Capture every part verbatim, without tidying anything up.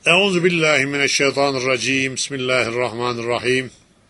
Euzu billahi mineşşeytanirracim. Bismillahirrahmanirrahim.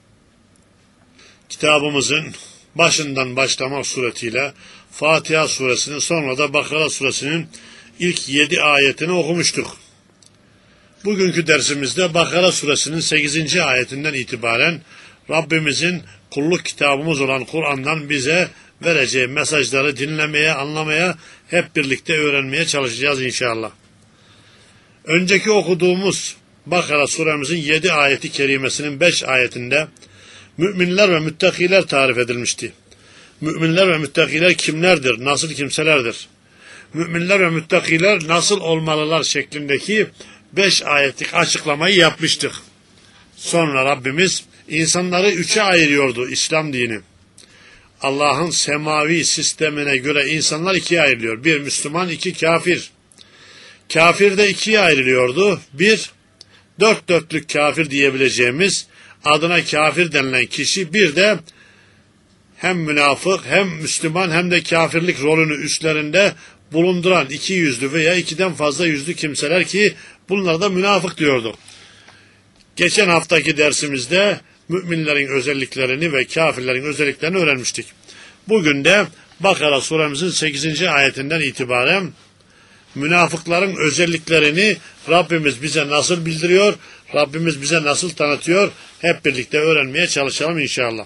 Kitabımızın başından başlamak suretiyle Fatiha suresinin, sonra da Bakara suresinin ilk yedi ayetini okumuştuk. Bugünkü dersimizde Bakara suresinin sekizinci ayetinden itibaren Rabbimizin kulluk kitabımız olan Kur'an'dan bize vereceği mesajları dinlemeye, anlamaya, hep birlikte öğrenmeye çalışacağız inşallah. Önceki okuduğumuz Bakara suremizin yedi ayeti kerimesinin beş ayetinde müminler ve müttakiler tarif edilmişti. Müminler ve müttakiler kimlerdir, nasıl kimselerdir? Müminler ve müttakiler nasıl olmalılar şeklindeki beş ayetlik açıklamayı yapmıştık. Sonra Rabbimiz insanları üçe ayırıyordu İslam dini. Allah'ın semavi sistemine göre insanlar ikiye ayrılıyor. Bir Müslüman, iki kafir. Kafir de ikiye ayrılıyordu. Bir, dört dörtlük kafir diyebileceğimiz adına kafir denilen kişi, bir de hem münafık hem Müslüman hem de kafirlik rolünü üstlerinde bulunduran iki yüzlü veya ikiden fazla yüzlü kimseler ki bunlara da münafık diyorduk. Geçen haftaki dersimizde müminlerin özelliklerini ve kafirlerin özelliklerini öğrenmiştik. Bugün de Bakara suremizin sekizinci ayetinden itibaren münafıkların özelliklerini Rabbimiz bize nasıl bildiriyor, Rabbimiz bize nasıl tanıtıyor, hep birlikte öğrenmeye çalışalım inşallah.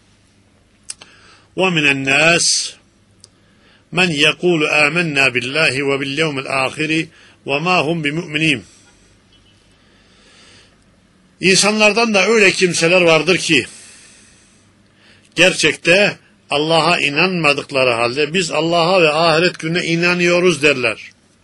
وَمِنَ النَّاسِ مَنْ يَقُولُ آمَنَّا بِاللّٰهِ وَبِالْيَوْمِ الْآخِرِ وَمَا هُمْ بِمُؤْمِنِينَ. İnsanlardan da öyle kimseler vardır ki gerçekte Allah'a inanmadıkları halde biz Allah'a ve ahiret gününe inanıyoruz derler.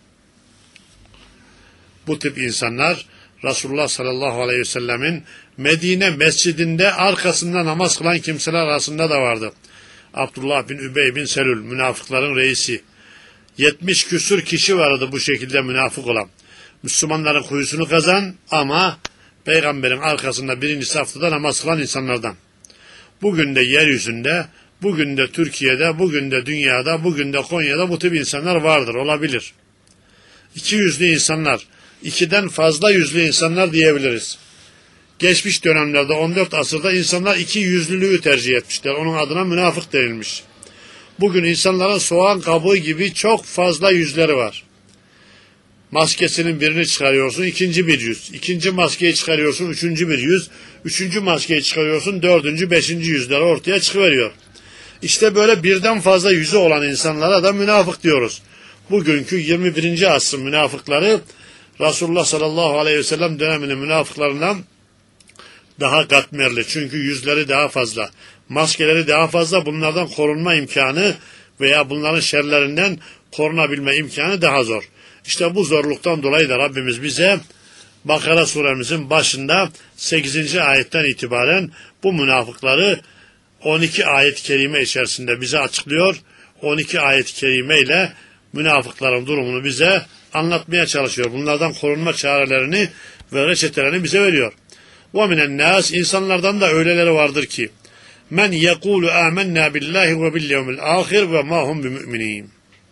Bu tip insanlar Resulullah sallallahu aleyhi ve sellemin Medine mescidinde arkasında namaz kılan kimseler arasında da vardı. Abdullah bin Übey bin Selül, münafıkların reisi. yetmiş küsür kişi vardı bu şekilde münafık olan. Müslümanların kuyusunu kazan ama Peygamberin arkasında birinci safta namaz kılan insanlardan. Bugün de yeryüzünde, bugün de Türkiye'de, bugün de dünyada, bugün de Konya'da bu tip insanlar vardır, olabilir. İki yüzlü insanlar, ikiden fazla yüzlü insanlar diyebiliriz. Geçmiş dönemlerde on dört asırda insanlar iki yüzlülüğü tercih etmişler. Onun adına münafık denilmiş. Bugün insanların soğan kabuğu gibi çok fazla yüzleri var. Maskesinin birini çıkarıyorsun, ikinci bir yüz. İkinci maskeyi çıkarıyorsun, üçüncü bir yüz. Üçüncü maskeyi çıkarıyorsun, dördüncü, beşinci yüzler ortaya çıkıveriyor. İşte böyle birden fazla yüzü olan insanlara da münafık diyoruz. Bugünkü yirmi birinci asrın münafıkları Resulullah sallallahu aleyhi ve sellem döneminin münafıklarından daha katmerli. Çünkü yüzleri daha fazla, maskeleri daha fazla, bunlardan korunma imkanı veya bunların şerlerinden korunabilme imkanı daha zor. İşte bu zorluktan dolayı da Rabbimiz bize Bakara suremizin başında sekizinci ayetten itibaren bu münafıkları on iki ayet-i kerime içerisinde bize açıklıyor. on iki ayet-i kerime ile münafıkların durumunu bize anlatmaya çalışıyor. Bunlardan korunma çarelerini ve reçetelerini bize veriyor. وَمِنَ النَّاسِ insanlardan da öyleleri vardır ki men yekulu amennâ billahi ve bil yevmil âhir ve mâ hum bimü'minîn.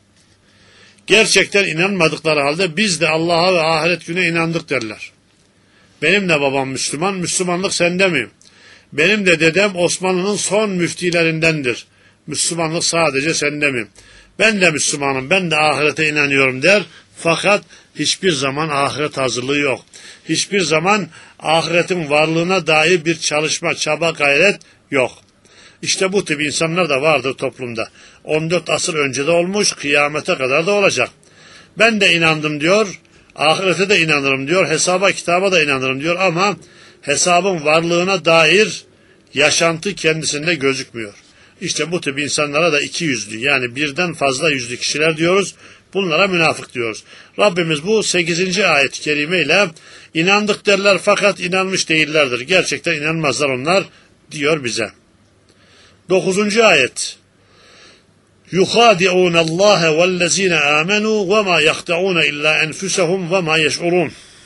Gerçekten inanmadıkları halde biz de Allah'a ve ahiret gününe inandık derler. Benim de babam Müslüman, Müslümanlık sende mi? Benim de dedem Osmanlı'nın son müftilerindendir. Müslümanlık sadece sende mi? Ben de Müslümanım, ben de ahirete inanıyorum der. Fakat hiçbir zaman ahiret hazırlığı yok. Hiçbir zaman ahiretin varlığına dair bir çalışma, çaba, gayret yok. İşte bu tip insanlar da vardır toplumda. on dört asır önce de olmuş, kıyamete kadar da olacak. Ben de inandım diyor, ahirete de inanırım diyor, hesaba kitaba da inanırım diyor ama hesabın varlığına dair yaşantı kendisinde gözükmüyor. İşte bu tip insanlara da iki yüzlü, yani birden fazla yüzlü kişiler diyoruz. Bunlara münafık diyoruz. Rabbimiz bu sekizinci ayet-i kerime ile inandık derler fakat inanmış değillerdir. Gerçekten inanmazlar onlar diyor bize. dokuzuncu ayet. يُخَادِعُونَ اللّٰهَ وَالَّذ۪ينَ آمَنُوا وَمَا يَخْدَعُونَ اِلَّا اَنْفُسَهُمْ وَمَا يَشْعُرُونَ.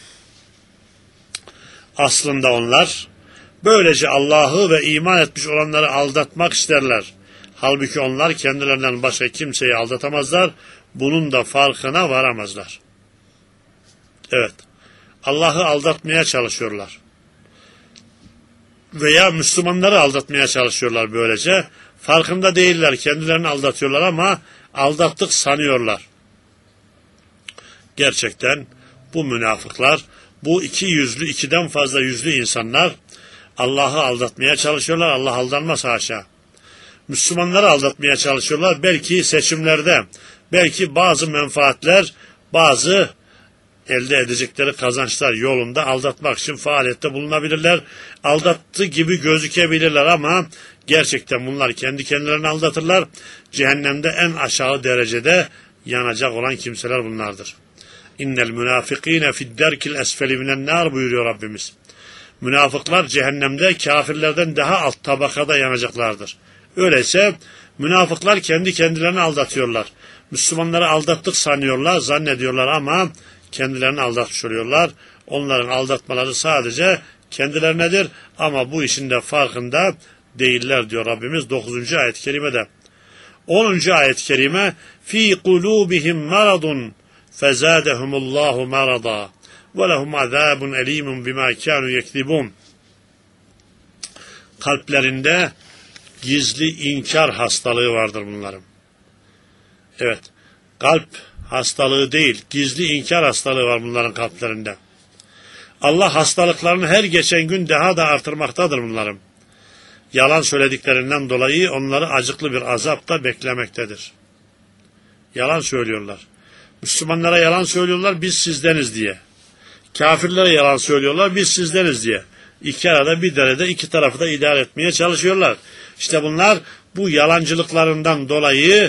Aslında onlar böylece Allah'ı ve iman etmiş olanları aldatmak isterler. Halbuki onlar kendilerinden başka kimseyi aldatamazlar. Bunun da farkına varamazlar. Evet. Allah'ı aldatmaya çalışıyorlar. Veya Müslümanları aldatmaya çalışıyorlar böylece. Farkında değiller, kendilerini aldatıyorlar ama aldattık sanıyorlar. Gerçekten bu münafıklar, bu iki yüzlü, ikiden fazla yüzlü insanlar Allah'ı aldatmaya çalışıyorlar. Allah aldanmaz haşa. Müslümanları aldatmaya çalışıyorlar. Belki seçimlerde, belki bazı menfaatler, bazı elde edecekleri kazançlar yolunda aldatmak için faaliyette bulunabilirler. Aldattığı gibi gözükebilirler ama gerçekten bunlar kendi kendilerini aldatırlar. Cehennemde en aşağı derecede yanacak olan kimseler bunlardır. İnnel münafikîne fidderkil esfeli minen nar buyuruyor Rabbimiz. Münafıklar cehennemde kafirlerden daha alt tabakada yanacaklardır. Öyleyse münafıklar kendi kendilerini aldatıyorlar. Müslümanları aldattık sanıyorlar, zannediyorlar ama kendilerini aldatmış oluyorlar. Onların aldatmaları sadece kendilerinedir ama bu işin de farkında değiller diyor Rabbimiz dokuzuncu ayet-i kerimede. onuncu ayet-i kerime fi kulubihim maradun fezadehumullahu marada ve lehum azabun elimun bima kanu yekzibun. Kalplerinde gizli inkar hastalığı vardır bunların. Evet, kalp hastalığı değil, gizli inkar hastalığı var bunların kalplerinde. Allah hastalıklarını her geçen gün daha da artırmaktadır bunların. Yalan söylediklerinden dolayı onları acıklı bir azapta beklemektedir. Yalan söylüyorlar. Müslümanlara yalan söylüyorlar, biz sizdeniz diye. Kafirlere yalan söylüyorlar, biz sizdeniz diye. İki arada bir derede iki tarafı da idare etmeye çalışıyorlar. İşte bunlar bu yalancılıklarından dolayı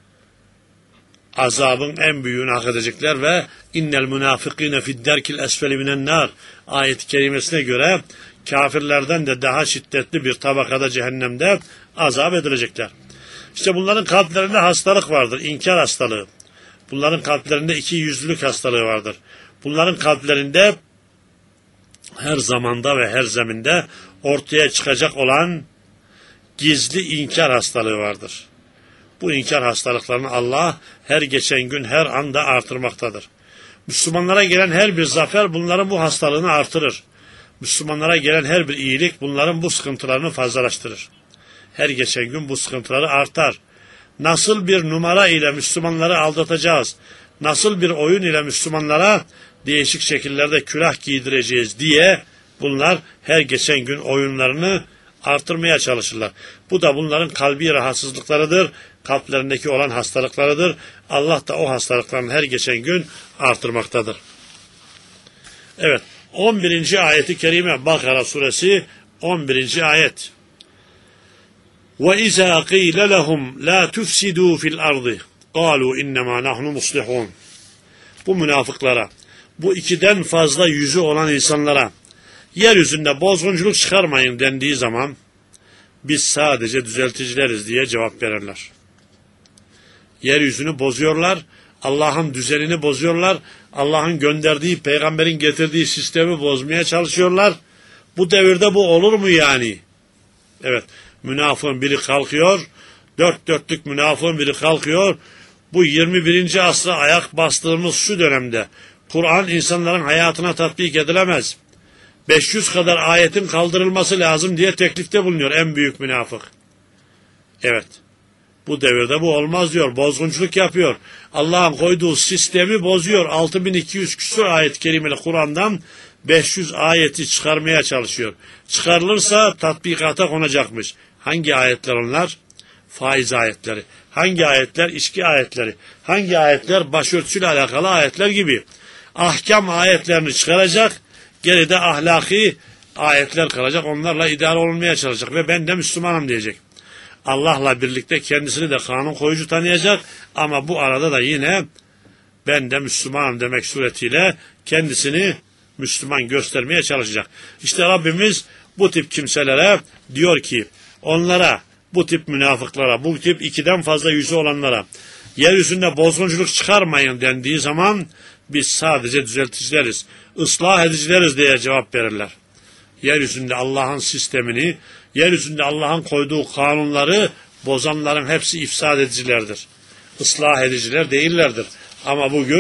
azabın en büyüğünü hak edecekler ve innel münafıkîne fidderkil esfeli minen nar ayet-i kerimesine göre kafirlerden de daha şiddetli bir tabakada cehennemde azap edilecekler. İşte bunların kalplerinde hastalık vardır, inkar hastalığı. Bunların kalplerinde iki yüzlülük hastalığı vardır. Bunların kalplerinde her zamanda ve her zeminde ortaya çıkacak olan gizli inkar hastalığı vardır. Bu inkar hastalıklarını Allah her geçen gün, her anda artırmaktadır. Müslümanlara gelen her bir zafer bunların bu hastalığını artırır. Müslümanlara gelen her bir iyilik bunların bu sıkıntılarını fazlalaştırır. Her geçen gün bu sıkıntıları artar. Nasıl bir numara ile Müslümanları aldatacağız, nasıl bir oyun ile Müslümanlara değişik şekillerde külah giydireceğiz diye bunlar her geçen gün oyunlarını artırmaya çalışırlar. Bu da bunların kalbi rahatsızlıklarıdır, kalplerindeki olan hastalıklarıdır. Allah da o hastalıklarını her geçen gün artırmaktadır. Evet, on birinci ayeti kerime Bakara suresi on birinci ayet. وَاِذَا قِيلَ لَهُمْ لَا تُفْسِدُوا فِي الْأَرْضِ قَالُوا اِنَّمَا نَحْنُ مُصْلِحُونَ. Bu münafıklara, bu ikiden fazla yüzü olan insanlara yeryüzünde bozgunculuk çıkarmayın dendiği zaman biz sadece düzelticileriz diye cevap verirler. Yeryüzünü bozuyorlar, Allah'ın düzenini bozuyorlar, Allah'ın gönderdiği, peygamberin getirdiği sistemi bozmaya çalışıyorlar. Bu devirde bu olur mu yani? Evet, münafığın biri kalkıyor, dört dörtlük münafığın biri kalkıyor. Bu yirmi birinci asra ayak bastığımız şu dönemde Kur'an insanların hayatına tatbik edilemez. beş yüz kadar ayetin kaldırılması lazım diye teklifte bulunuyor en büyük münafık. Evet, bu devirde bu olmaz diyor, bozgunculuk yapıyor. Allah'ın koyduğu sistemi bozuyor. altı bin iki yüz küsur ayet-i kerimeli Kur'an'dan beş yüz ayeti çıkarmaya çalışıyor. Çıkarılırsa tatbikata konacakmış. Hangi ayetler onlar? Faiz ayetleri. Hangi ayetler? İçki ayetleri. Hangi ayetler? Başörtüsüyle alakalı ayetler gibi. Ahkam ayetlerini çıkaracak, geride ahlaki ayetler kalacak, onlarla idare olunmaya çalışacak ve ben de Müslümanım diyecek. Allah'la birlikte kendisini de kanun koyucu tanıyacak ama bu arada da yine ben de Müslümanım demek suretiyle kendisini Müslüman göstermeye çalışacak. İşte Rabbimiz bu tip kimselere diyor ki, onlara, bu tip münafıklara, bu tip ikiden fazla yüzü olanlara yeryüzünde bozgunculuk çıkarmayın dendiği zaman biz sadece düzelticileriz, ıslah edicileriz diye cevap verirler. Yeryüzünde Allah'ın sistemini, yeryüzünde Allah'ın koyduğu kanunları bozanların hepsi ifsad edicilerdir. Islah ediciler değillerdir. Ama bugün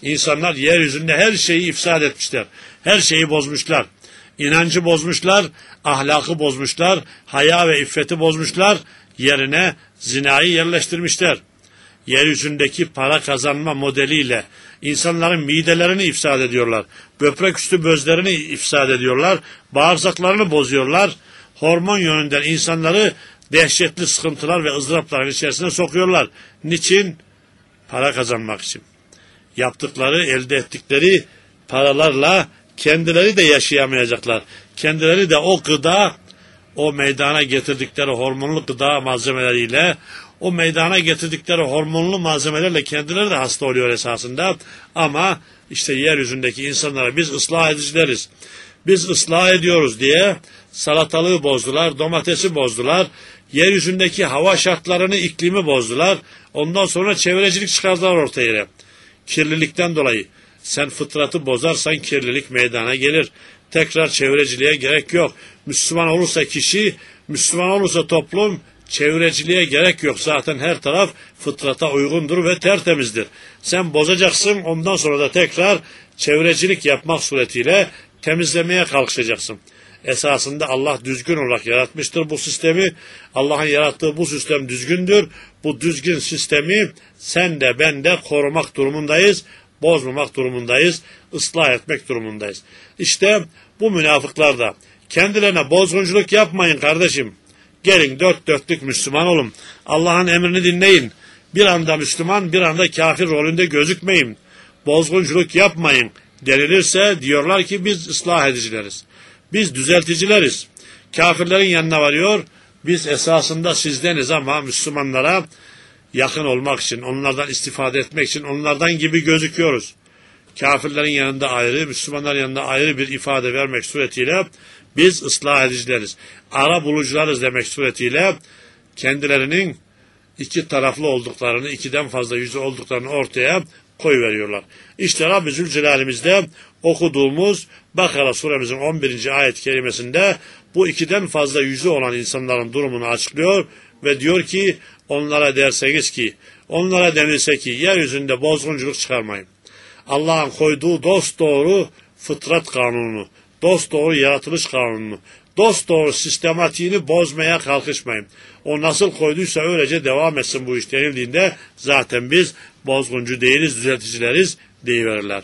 İnsanlar yeryüzünde her şeyi ifsad etmişler. Her şeyi bozmuşlar. İnancı bozmuşlar, ahlakı bozmuşlar, haya ve iffeti bozmuşlar, yerine zinayı yerleştirmişler. Yeryüzündeki para kazanma modeliyle insanların midelerini ifsad ediyorlar. Böbrek üstü bezlerini ifsad ediyorlar. Bağırsaklarını bozuyorlar. Hormon yönünden insanları dehşetli sıkıntılar ve ızdırapların içerisine sokuyorlar. Niçin? Para kazanmak için. Yaptıkları, elde ettikleri paralarla kendileri de yaşayamayacaklar. Kendileri de o gıda, o meydana getirdikleri hormonlu gıda malzemeleriyle, o meydana getirdikleri hormonlu malzemelerle kendileri de hasta oluyor esasında. Ama işte yeryüzündeki insanlara biz ıslah edicileriz, biz ıslah ediyoruz diye salatalığı bozdular, domatesi bozdular, yeryüzündeki hava şartlarını, iklimi bozdular. Ondan sonra çevrecilik çıkardılar ortaya. Kirlilikten dolayı. Sen fıtratı bozarsan kirlilik meydana gelir. Tekrar çevreciliğe gerek yok. Müslüman olursa kişi, Müslüman olursa toplum, çevreciliğe gerek yok. Zaten her taraf fıtrata uygundur ve tertemizdir. Sen bozacaksın, ondan sonra da tekrar çevrecilik yapmak suretiyle temizlemeye kalkışacaksın. Esasında Allah düzgün olarak yaratmıştır bu sistemi. Allah'ın yarattığı bu sistem düzgündür. Bu düzgün sistemi sen de ben de korumak durumundayız. Bozmamak durumundayız. Islah etmek durumundayız. İşte bu münafıklar da kendilerine bozgunculuk yapmayın kardeşim. Gelin dört dörtlük Müslüman olun. Allah'ın emrini dinleyin. Bir anda Müslüman, bir anda kafir rolünde gözükmeyin. Bozgunculuk yapmayın denilirse diyorlar ki biz ıslah edicileriz. Biz düzelticileriz. Kafirlerin yanına varıyor. Biz esasında sizdeniz ama Müslümanlara yakın olmak için, onlardan istifade etmek için onlardan gibi gözüküyoruz. Kafirlerin yanında ayrı, Müslümanların yanında ayrı bir ifade vermek suretiyle biz ıslah edicileriz. Ara bulucularız demek suretiyle kendilerinin iki taraflı olduklarını, ikiden fazla yüzü olduklarını ortaya koyuveriyorlar. İşte Rabbi Zülcelal'imizde okuduğumuz Bakara suremizin on birinci ayet kelimesinde bu ikiden fazla yüzü olan insanların durumunu açıklıyor ve diyor ki onlara derseniz ki, onlara denilse ki yeryüzünde bozgunculuk çıkarmayın. Allah'ın koyduğu dosdoğru fıtrat kanununu, dosdoğru yaratılış kanununu, dosdoğru sistematiğini bozmaya kalkışmayın. O nasıl koyduysa öylece devam etsin bu iş denildiğinde zaten biz bozguncu değiliz, düzelticileriz deyiverirler.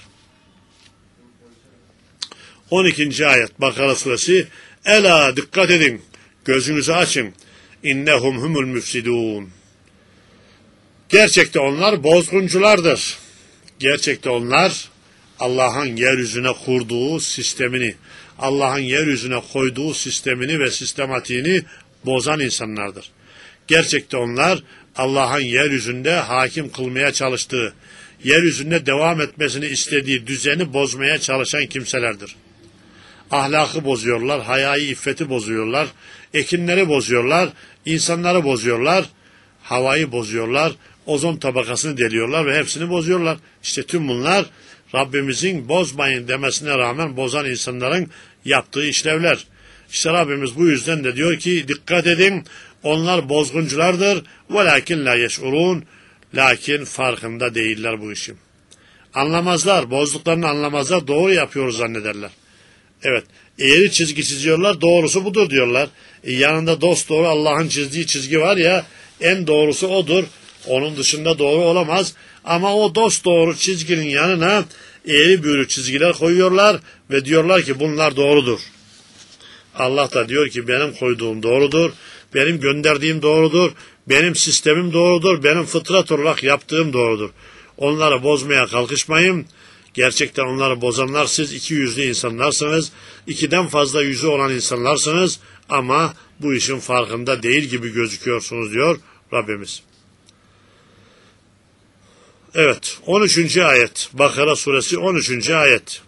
on ikinci ayet Bakara suresi. Ela dikkat edin, gözünüzü açın. İnnehum humul müfsidun. Gerçekte onlar bozgunculardır. Gerçekte onlar Allah'ın yeryüzüne kurduğu sistemini, Allah'ın yeryüzüne koyduğu sistemini ve sistematiğini bozan insanlardır. Gerçekte onlar Allah'ın yeryüzünde hakim kılmaya çalıştığı, yeryüzünde devam etmesini istediği düzeni bozmaya çalışan kimselerdir. Ahlakı bozuyorlar, hayayı, iffeti bozuyorlar, ekinleri bozuyorlar, insanları bozuyorlar, havayı bozuyorlar, ozon tabakasını deliyorlar ve hepsini bozuyorlar. İşte tüm bunlar Rabbimizin bozmayın demesine rağmen bozan insanların yaptığı işlevler. İşte Rabbimiz bu yüzden de diyor ki dikkat edin, onlar bozgunculardır. وَلَاكِنْ لَا يَشْعُرُونَ. Lakin farkında değiller bu işin. Anlamazlar, bozduklarını anlamazlar, doğru yapıyoruz zannederler. Evet, eğri çizgi çiziyorlar, doğrusu budur diyorlar. E, yanında dost doğru Allah'ın çizdiği çizgi var ya, en doğrusu odur. Onun dışında doğru olamaz. Ama o dost doğru çizginin yanına eğri büğrü çizgiler koyuyorlar ve diyorlar ki bunlar doğrudur. Allah da diyor ki benim koyduğum doğrudur, benim gönderdiğim doğrudur, benim sistemim doğrudur, benim fıtrat olarak yaptığım doğrudur. Onları bozmaya kalkışmayın. Gerçekten onları bozanlar siz iki yüzlü insanlarsınız, ikiden fazla yüzü olan insanlarsınız ama bu işin farkında değil gibi gözüküyorsunuz diyor Rabbimiz. Evet, on üçüncü ayet Bakara suresi on üçüncü ayet.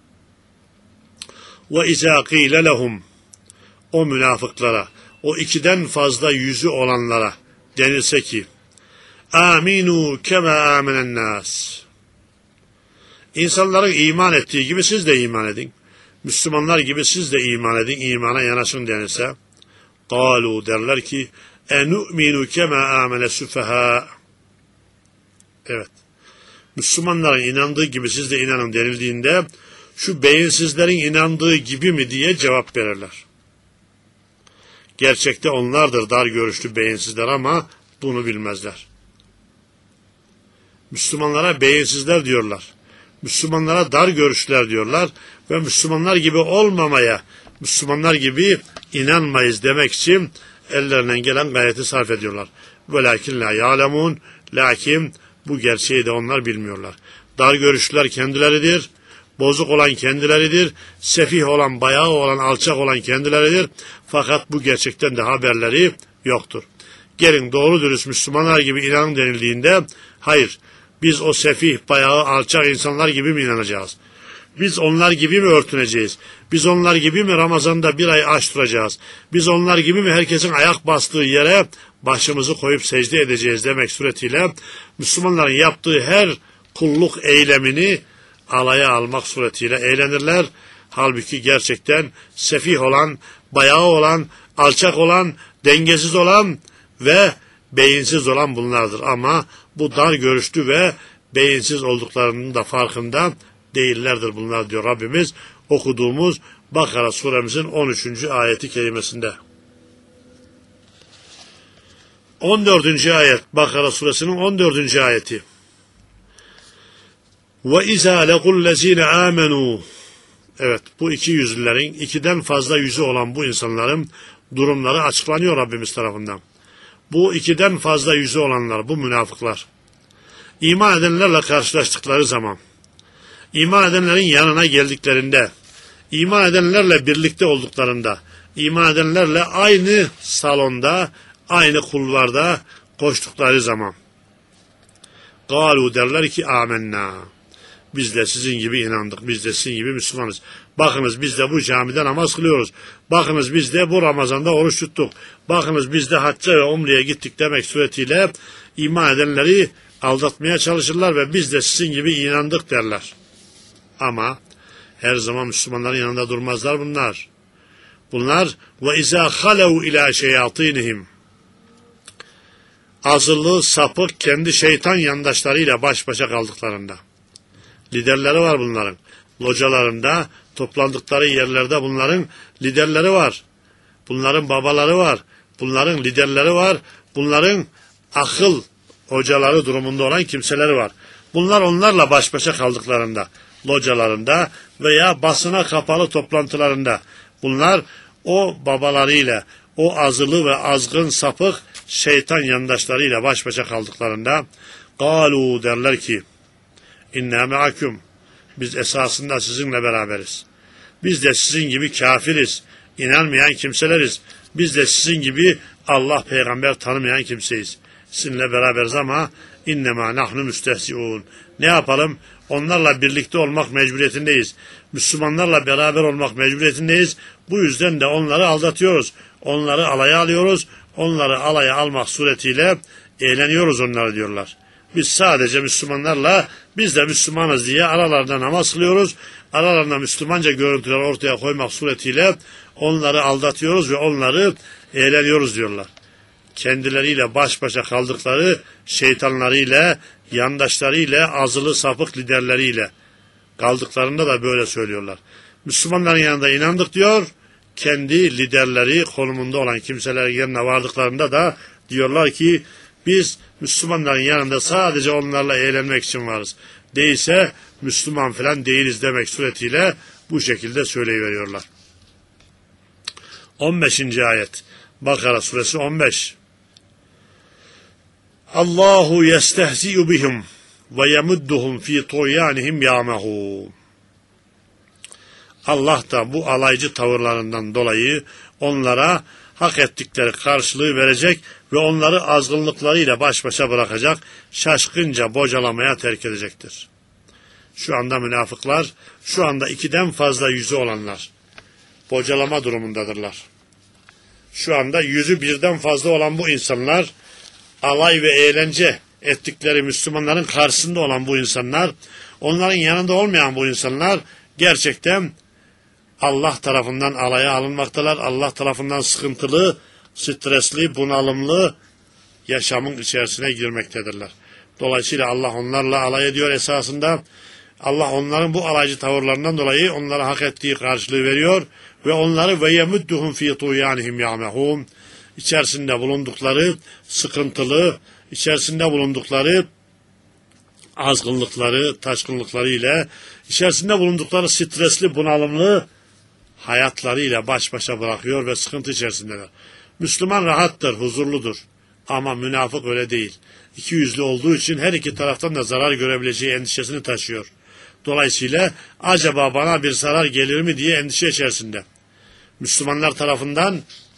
Ve izâ qîle lehum, o münafıklara, o ikiden fazla yüzü olanlara denilse ki aminu kema amenen nas. İnsanların iman ettiği gibi siz de iman edin. Müslümanlar gibi siz de iman edin, imana yanaşın denilse. Kalu derler ki enu'minu kema amene süfeha. Evet. Müslümanların inandığı gibi siz de inanın denildiğinde şu beyinsizlerin inandığı gibi mi diye cevap verirler. Gerçekte onlardır dar görüşlü beyinsizler ama bunu bilmezler. Müslümanlara beyinsizler diyorlar. Müslümanlara dar görüşlüler diyorlar ve Müslümanlar gibi olmamaya, Müslümanlar gibi inanmayız demek için ellerinden gelen gayreti sarf ediyorlar. Velakin la ya'lemun, lakin bu gerçeği de onlar bilmiyorlar. Dar görüşlüler kendileridir, bozuk olan kendileridir, sefih olan, bayağı olan, alçak olan kendileridir. Fakat bu gerçekten de haberleri yoktur. Gelin doğru dürüst Müslümanlar gibi inanın denildiğinde, hayır, biz o sefih, bayağı, alçak insanlar gibi mi inanacağız? Biz onlar gibi mi örtüneceğiz? Biz onlar gibi mi Ramazan'da bir ay aç duracağız? Biz onlar gibi mi herkesin ayak bastığı yere başımızı koyup secde edeceğiz demek suretiyle Müslümanların yaptığı her kulluk eylemini alaya almak suretiyle eğlenirler. Halbuki gerçekten sefih olan, bayağı olan, alçak olan, dengesiz olan ve beyinsiz olan bunlardır. Ama bu dar görüşlü ve beyinsiz olduklarının da farkında değillerdir bunlar diyor Rabbimiz okuduğumuz Bakara suremizin on üçüncü ayeti kerimesinde. on dördüncü ayet Bakara suresinin on dördüncü ayeti. Ve izâ legullezîne âmenû. Evet, bu iki yüzlülerin, ikiden fazla yüzü olan bu insanların durumları açıklanıyor Rabbimiz tarafından. Bu ikiden fazla yüzü olanlar, bu münafıklar, İman edenlerle karşılaştıkları zaman, İman edenlerin yanına geldiklerinde, iman edenlerle birlikte olduklarında, iman edenlerle aynı salonda, aynı kulvarda koştukları zaman, galu derler ki amenna. Biz de sizin gibi inandık, biz de sizin gibi Müslümanız. Bakınız biz de bu camide namaz kılıyoruz. Bakınız biz de bu Ramazan'da oruç tuttuk. Bakınız biz de hacca ve umreye gittik demek suretiyle iman edenleri aldatmaya çalışırlar ve biz de sizin gibi inandık derler. Ama her zaman Müslümanların yanında durmazlar bunlar. Bunlar ve izâ halev ilâ şeyâtînihim. Azılı, sapık, kendi şeytan yandaşlarıyla baş başa kaldıklarında. Liderleri var bunların. Localarında, toplandıkları yerlerde bunların liderleri var. Bunların babaları var. Bunların liderleri var. Bunların akıl hocaları durumunda olan kimseleri var. Bunlar onlarla baş başa kaldıklarında, localarında veya basına kapalı toplantılarında bunlar o babalarıyla, o azılı ve azgın sapık şeytan yandaşlarıyla baş başa kaldıklarında galu derler ki inna me'akum, biz esasında sizinle beraberiz. Biz de sizin gibi kafiriz, inanmayan kimseleriz. Biz de sizin gibi Allah peygamber tanımayan kimseyiz. Sizinle beraberiz ama innema nahnu müstehzi'un. Ne yapalım? Onlarla birlikte olmak mecburiyetindeyiz. Müslümanlarla beraber olmak mecburiyetindeyiz. Bu yüzden de onları aldatıyoruz. Onları alaya alıyoruz. Onları alaya almak suretiyle eğleniyoruz onları diyorlar. Biz sadece Müslümanlarla biz de Müslümanız diye aralarında namaz kılıyoruz. Aralarında Müslümanca görüntüler ortaya koymak suretiyle onları aldatıyoruz ve onları eğleniyoruz diyorlar. Kendileriyle baş başa kaldıkları şeytanlarıyla, yandaşlarıyla, azılı sapık liderleriyle kaldıklarında da böyle söylüyorlar. Müslümanların yanında inandık diyor, kendi liderleri konumunda olan kimselerin yanına vardıklarında da diyorlar ki biz Müslümanların yanında sadece onlarla eğlenmek için varız. Değilse Müslüman falan değiliz demek suretiyle bu şekilde söyleyiveriyorlar. on beşinci ayet Bakara suresi on beş. Allahu yestehzi'u bihim ve yemudduhum fi tuğyanihim ya'mehûn. Allah da bu alaycı tavırlarından dolayı onlara hak ettikleri karşılığı verecek ve onları azgınlıklarıyla baş başa bırakacak, şaşkınca bocalamaya terk edecektir. Şu anda münafıklar, şu anda ikiden fazla yüzü olanlar bocalama durumundadırlar. Şu anda yüzü birden fazla olan bu insanlar, alay ve eğlence ettikleri Müslümanların karşısında olan bu insanlar, onların yanında olmayan bu insanlar gerçekten Allah tarafından alaya alınmaktalar. Allah tarafından sıkıntılı, stresli, bunalımlı yaşamın içerisine girmektedirler. Dolayısıyla Allah onlarla alay ediyor esasında. Allah onların bu alaycı tavırlarından dolayı onlara hak ettiği karşılığı veriyor ve onları ve yemudduhum fi tuyanihim ya'mehun, içerisinde bulundukları sıkıntılı, içerisinde bulundukları azgınlıkları, taşkınlıkları ile, içerisinde bulundukları stresli, bunalımlı hayatlarıyla baş başa bırakıyor ve sıkıntı içerisindeler. Müslüman rahattır, huzurludur. Ama münafık öyle değil. İki yüzlü olduğu için her iki taraftan da zarar görebileceği endişesini taşıyor. Dolayısıyla acaba bana bir zarar gelir mi diye endişe içerisinde. Müslümanlar tarafından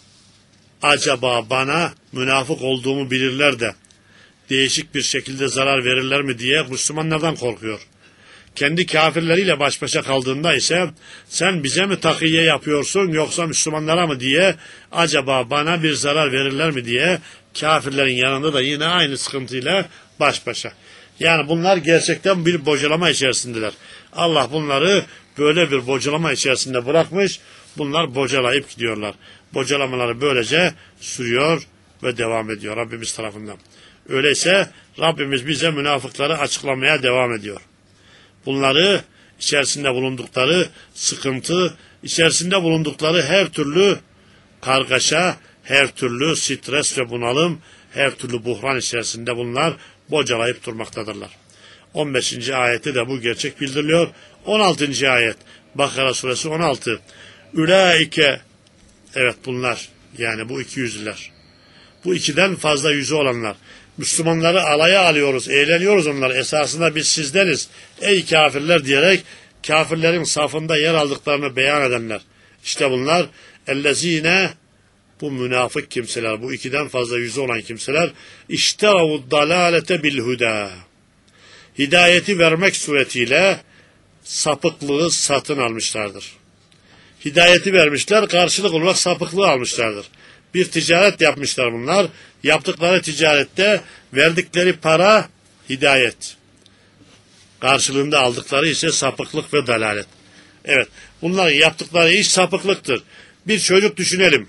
acaba bana münafık olduğumu bilirler de değişik bir şekilde zarar verirler mi diye Müslümanlardan korkuyor. Kendi kafirleriyle baş başa kaldığında ise sen bize mi takiye yapıyorsun yoksa Müslümanlara mı diye acaba bana bir zarar verirler mi diye kafirlerin yanında da yine aynı sıkıntıyla baş başa. Yani bunlar gerçekten bir bocalama içerisindeler. Allah bunları böyle bir bocalama içerisinde bırakmış. Bunlar bocalayıp gidiyorlar. Bocalamaları böylece sürüyor ve devam ediyor Rabbimiz tarafından. Öyleyse Rabbimiz bize münafıkları açıklamaya devam ediyor. Bunları içerisinde bulundukları sıkıntı, içerisinde bulundukları her türlü kargaşa, her türlü stres ve bunalım, her türlü buhran içerisinde bunlar bocalayıp durmaktadırlar. on beşinci ayette de bu gerçek bildiriliyor. on altıncı ayet Bakara suresi on altı. Ülaike, evet bunlar yani bu iki yüzlüler. Bu ikiden fazla yüzü olanlar. Müslümanları alaya alıyoruz, eğleniyoruz onlar. Esasında biz sizdeniz ey kafirler diyerek kafirlerin safında yer aldıklarını beyan edenler. İşte bunlar ellezine, bu münafık kimseler, bu ikiden fazla yüzü olan kimseler işteravud dalalete bil huda. Hidayeti vermek suretiyle sapıklığı satın almışlardır. Hidayeti vermişler, karşılık olarak sapıklığı almışlardır. Bir ticaret yapmışlar bunlar. Yaptıkları ticarette verdikleri para hidayet. Karşılığında aldıkları ise sapıklık ve dalalet. Evet, bunların yaptıkları iş sapıklıktır. Bir çocuk düşünelim.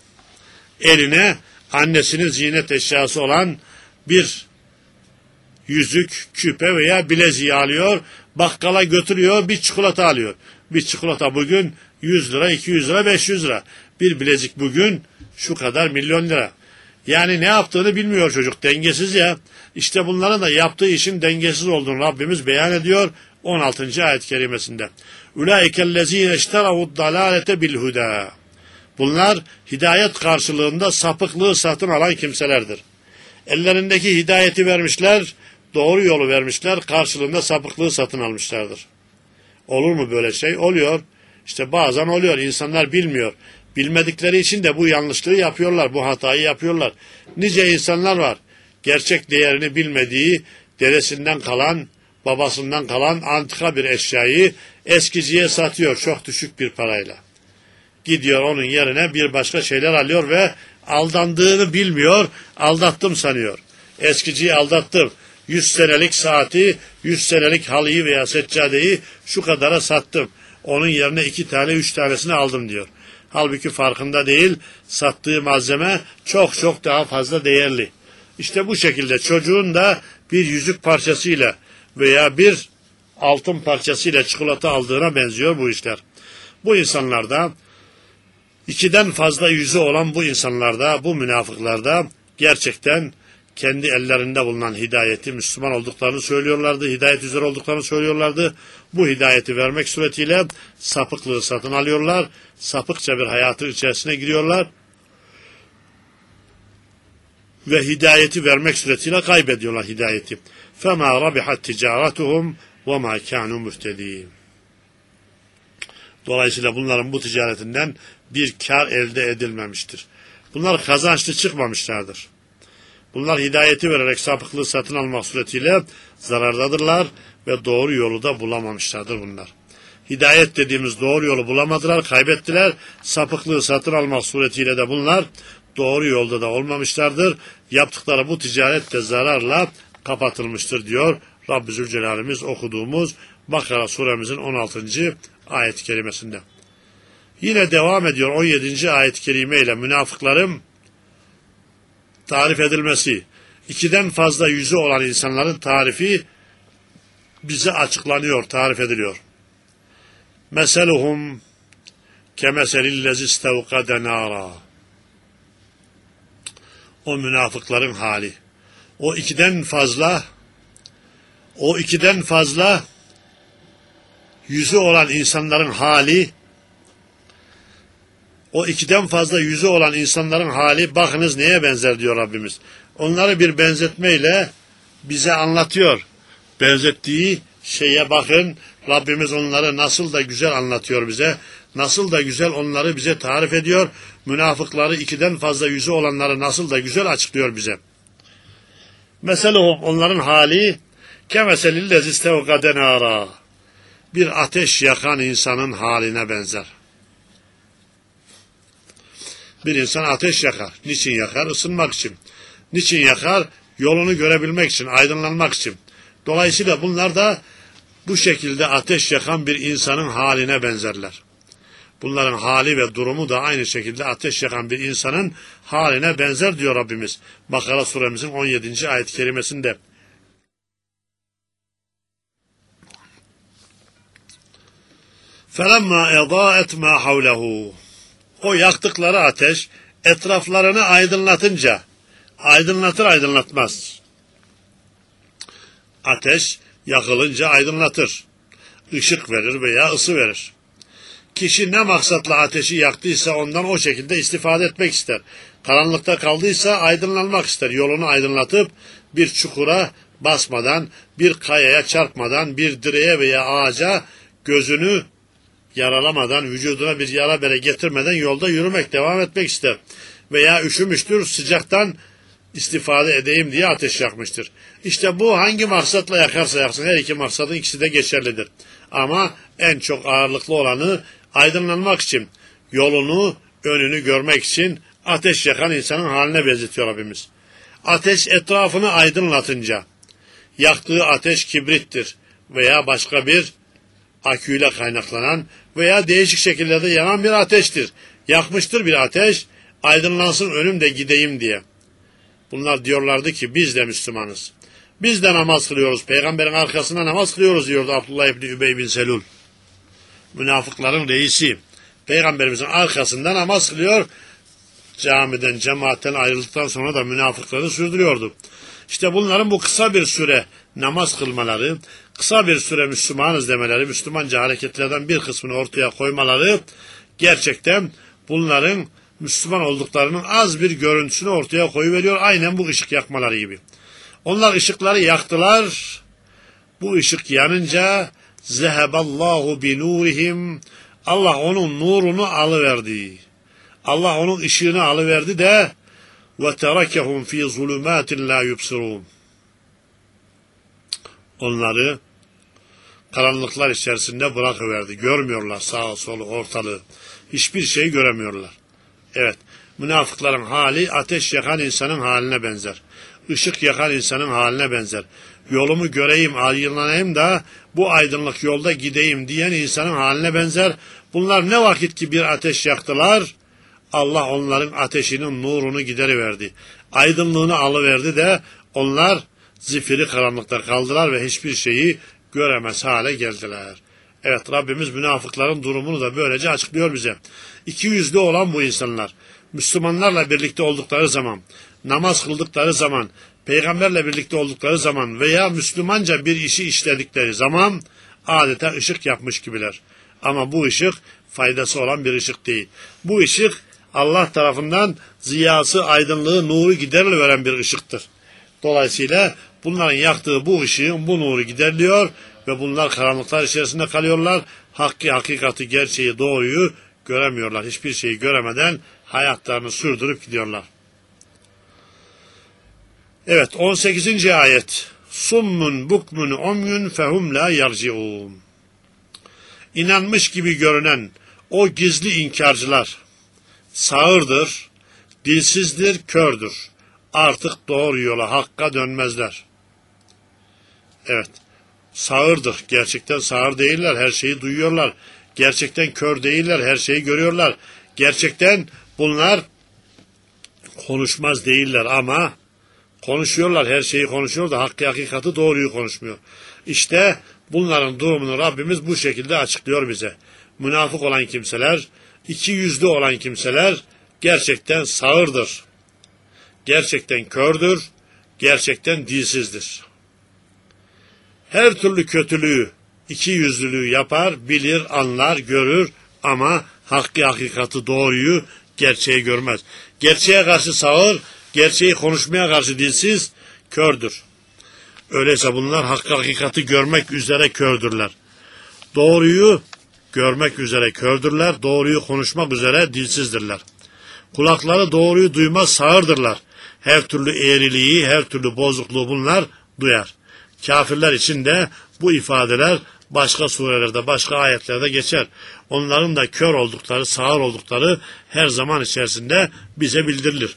Eline annesinin ziynet eşyası olan bir yüzük, küpe veya bileziği alıyor. Bakkala götürüyor, bir çikolata alıyor. Bir çikolata bugün yüz lira, iki yüz lira, beş yüz lira. Bir bilezik bugün şu kadar milyon lira. Yani ne yaptığını bilmiyor çocuk. Dengesiz ya. İşte bunların da yaptığı işin dengesiz olduğunu Rabbimiz beyan ediyor on altıncı ayet-i kerimesinde. Ulaikellezine işteravud dalalete bil huda. Bunlar hidayet karşılığında sapıklığı satın alan kimselerdir. Ellerindeki hidayeti vermişler, doğru yolu vermişler, karşılığında sapıklığı satın almışlardır. Olur mu böyle şey? Oluyor. İşte bazen oluyor. İnsanlar bilmiyor. Bilmedikleri için de bu yanlışlığı yapıyorlar, bu hatayı yapıyorlar. Nice insanlar var. Gerçek değerini bilmediği, dedesinden kalan, babasından kalan antika bir eşyayı eskiciye satıyor çok düşük bir parayla. Gidiyor onun yerine bir başka şeyler alıyor ve aldandığını bilmiyor, aldattım sanıyor. Eskiciyi aldattım. Yüz senelik saati, yüz senelik halıyı veya seccadeyi şu kadara sattım. Onun yerine iki tane, üç tanesini aldım diyor. Halbuki farkında değil, sattığı malzeme çok çok daha fazla değerli. İşte bu şekilde çocuğun da bir yüzük parçasıyla veya bir altın parçasıyla çikolata aldığına benziyor bu işler. Bu insanlarda, ikiden fazla yüzü olan bu insanlarda, bu münafıklarda gerçekten kendi ellerinde bulunan hidayeti, Müslüman olduklarını söylüyorlardı, hidayet üzere olduklarını söylüyorlardı. Bu hidayeti vermek suretiyle sapıklığı satın alıyorlar, sapıkça bir hayatın içerisine giriyorlar ve hidayeti vermek suretiyle kaybediyorlar hidayeti. فَمَا رَبِحَتْ تِجَارَتُهُمْ وَمَا كَانُوا مُهْتَد۪ينَ. Dolayısıyla bunların bu ticaretinden bir kar elde edilmemiştir. Bunlar kazançlı çıkmamışlardır. Bunlar hidayeti vererek sapıklığı satın almak suretiyle zarardadırlar ve doğru yolu da bulamamışlardır bunlar. Hidayet dediğimiz doğru yolu bulamadılar, kaybettiler. Sapıklığı satın almak suretiyle de bunlar doğru yolda da olmamışlardır. Yaptıkları bu ticaret de zararla kapatılmıştır diyor Rabbi Zülcelal'imiz okuduğumuz Bakara suremizin on altıncı ayet-i kerimesinde. Yine devam ediyor on yedinci ayet-i kerime ile münafıkların tarif edilmesi. ikiden fazla yüzü olan insanların tarifi bize açıklanıyor, tarif ediliyor. Meseluhum kemeselillezi istevkade nara. O münafıkların hali. O ikiden fazla o ikiden fazla yüzü olan insanların hali o ikiden fazla yüzü olan insanların hali bakınız neye benzer diyor Rabbimiz. Onları bir benzetmeyle bize anlatıyor. Benzettiği şeye bakın, Rabbimiz onları nasıl da güzel anlatıyor bize. Nasıl da güzel onları bize tarif ediyor. Münafıkları, ikiden fazla yüzü olanları nasıl da güzel açıklıyor bize. Mesela onların hali kemeselillezi istevkade nara. Bir ateş yakan insanın haline benzer. Bir insan ateş yakar. Niçin yakar? Isınmak için. Niçin yakar? Yolunu görebilmek için, aydınlanmak için. Dolayısıyla bunlar da bu şekilde ateş yakan bir insanın haline benzerler. Bunların hali ve durumu da aynı şekilde ateş yakan bir insanın haline benzer diyor Rabbimiz. Bakara suremizin on yedinci ayet-i kerimesinde. فَلَمَّا اَضَاءَتْ مَا حَوْلَهُ. O yaktıkları ateş etraflarını aydınlatınca, aydınlatır aydınlatmaz. Ateş yakılınca aydınlatır, ışık verir veya ısı verir. Kişi ne maksatla ateşi yaktıysa ondan o şekilde istifade etmek ister. Karanlıkta kaldıysa aydınlanmak ister. Yolunu aydınlatıp bir çukura basmadan, bir kayaya çarpmadan, bir direğe veya ağaca gözünü yaralamadan, vücuduna bir yara bere getirmeden yolda yürümek, devam etmek ister. Veya üşümüştür, sıcaktan istifade edeyim diye ateş yakmıştır. İşte bu hangi maksatla yakarsa yaksın, her iki maksadın ikisi de geçerlidir. Ama en çok ağırlıklı olanı aydınlanmak için, yolunu, önünü görmek için ateş yakan insanın haline benzetiyor Rabbimiz. Ateş etrafını aydınlatınca, yaktığı ateş kibrittir veya başka bir aküyle kaynaklanan veya değişik şekillerde yanan bir ateştir. Yakmıştır bir ateş, aydınlansın önüm de gideyim diye. Bunlar diyorlardı ki biz de Müslümanız. Biz de namaz kılıyoruz. Peygamberin arkasında namaz kılıyoruz diyordu Abdullah İbni Übey bin Selul. Münafıkların reisi. Peygamberimizin arkasında namaz kılıyor. Camiden, cemaatten ayrıldıktan sonra da münafıkları sürdürüyordu. İşte bunların bu kısa bir süre namaz kılmaları, kısa bir süre Müslümanız demeleri, Müslümanca hareketlerden bir kısmını ortaya koymaları gerçekten bunların Müslüman olduklarının az bir görüntüsünü ortaya koyuveriyor. Aynen bu ışık yakmaları gibi. Onlar ışıkları yaktılar. Bu ışık yanınca zeheballahu binurihim. Allah onun nurunu alıverdi. Allah onun ışığını alıverdi de ve terakehum fi zulumatin la yubsirun. Onları karanlıklar içerisinde bırakıverdi. Görmüyorlar sağa solu ortalığı. Hiçbir şey göremiyorlar. Evet, münafıkların hali ateş yakan insanın haline benzer. Işık yakan insanın haline benzer. Yolumu göreyim, aydınlanayım da bu aydınlık yolda gideyim diyen insanın haline benzer. Bunlar ne vakit ki bir ateş yaktılar, Allah onların ateşinin nurunu gideriverdi. Aydınlığını alıverdi de onlar zifiri karanlıkta kaldılar ve hiçbir şeyi göremez hale geldiler. Evet, Rabbimiz münafıkların durumunu da böylece açıklıyor bize. İki yüzlü olan bu insanlar, Müslümanlarla birlikte oldukları zaman, namaz kıldıkları zaman, peygamberle birlikte oldukları zaman veya Müslümanca bir işi işledikleri zaman adeta ışık yapmış gibiler. Ama bu ışık faydası olan bir ışık değil. Bu ışık Allah tarafından ziyası, aydınlığı, nuru gideriveren bir ışıktır. Dolayısıyla bunların yaktığı bu ışığın, bu nuru gideriliyor ve bunlar karanlıklar içerisinde kalıyorlar. Hakkı, hakikati, gerçeği, doğruyu göremiyorlar. Hiçbir şeyi göremeden hayatlarını sürdürüp gidiyorlar. Evet, on sekizinci ayet. Summun bukmun umyun fehum la yarciun. İnanmış gibi görünen o gizli inkarcılar sağırdır, dilsizdir, kördür. Artık doğru yola, hakka dönmezler. Evet, sağırdır. Gerçekten sağır değiller, her şeyi duyuyorlar. Gerçekten kör değiller, her şeyi görüyorlar. Gerçekten bunlar konuşmaz değiller ama Konuşuyorlar, her şeyi konuşuyor da hakkı hakikati doğruyu konuşmuyor. İşte bunların durumunu Rabbimiz bu şekilde açıklıyor bize. Münafık olan kimseler, iki yüzlü olan kimseler gerçekten sağırdır. Gerçekten kördür, gerçekten dilsizdir. Her türlü kötülüğü, iki yüzlülüğü yapar, bilir, anlar, görür ama hakkı hakikati doğruyu, gerçeği görmez. Gerçeğe karşı sağır, gerçeği konuşmaya karşı dilsiz, kördür. Öyleyse bunlar hakkı hakikati görmek üzere kördürler. Doğruyu görmek üzere kördürler, doğruyu konuşmak üzere dilsizdirler. Kulakları doğruyu duymaz, sağırdırlar. Her türlü eğriliği, her türlü bozukluğu bunlar duyar. Kafirler için de bu ifadeler başka surelerde, başka ayetlerde geçer. Onların da kör oldukları, sağır oldukları her zaman içerisinde bize bildirilir.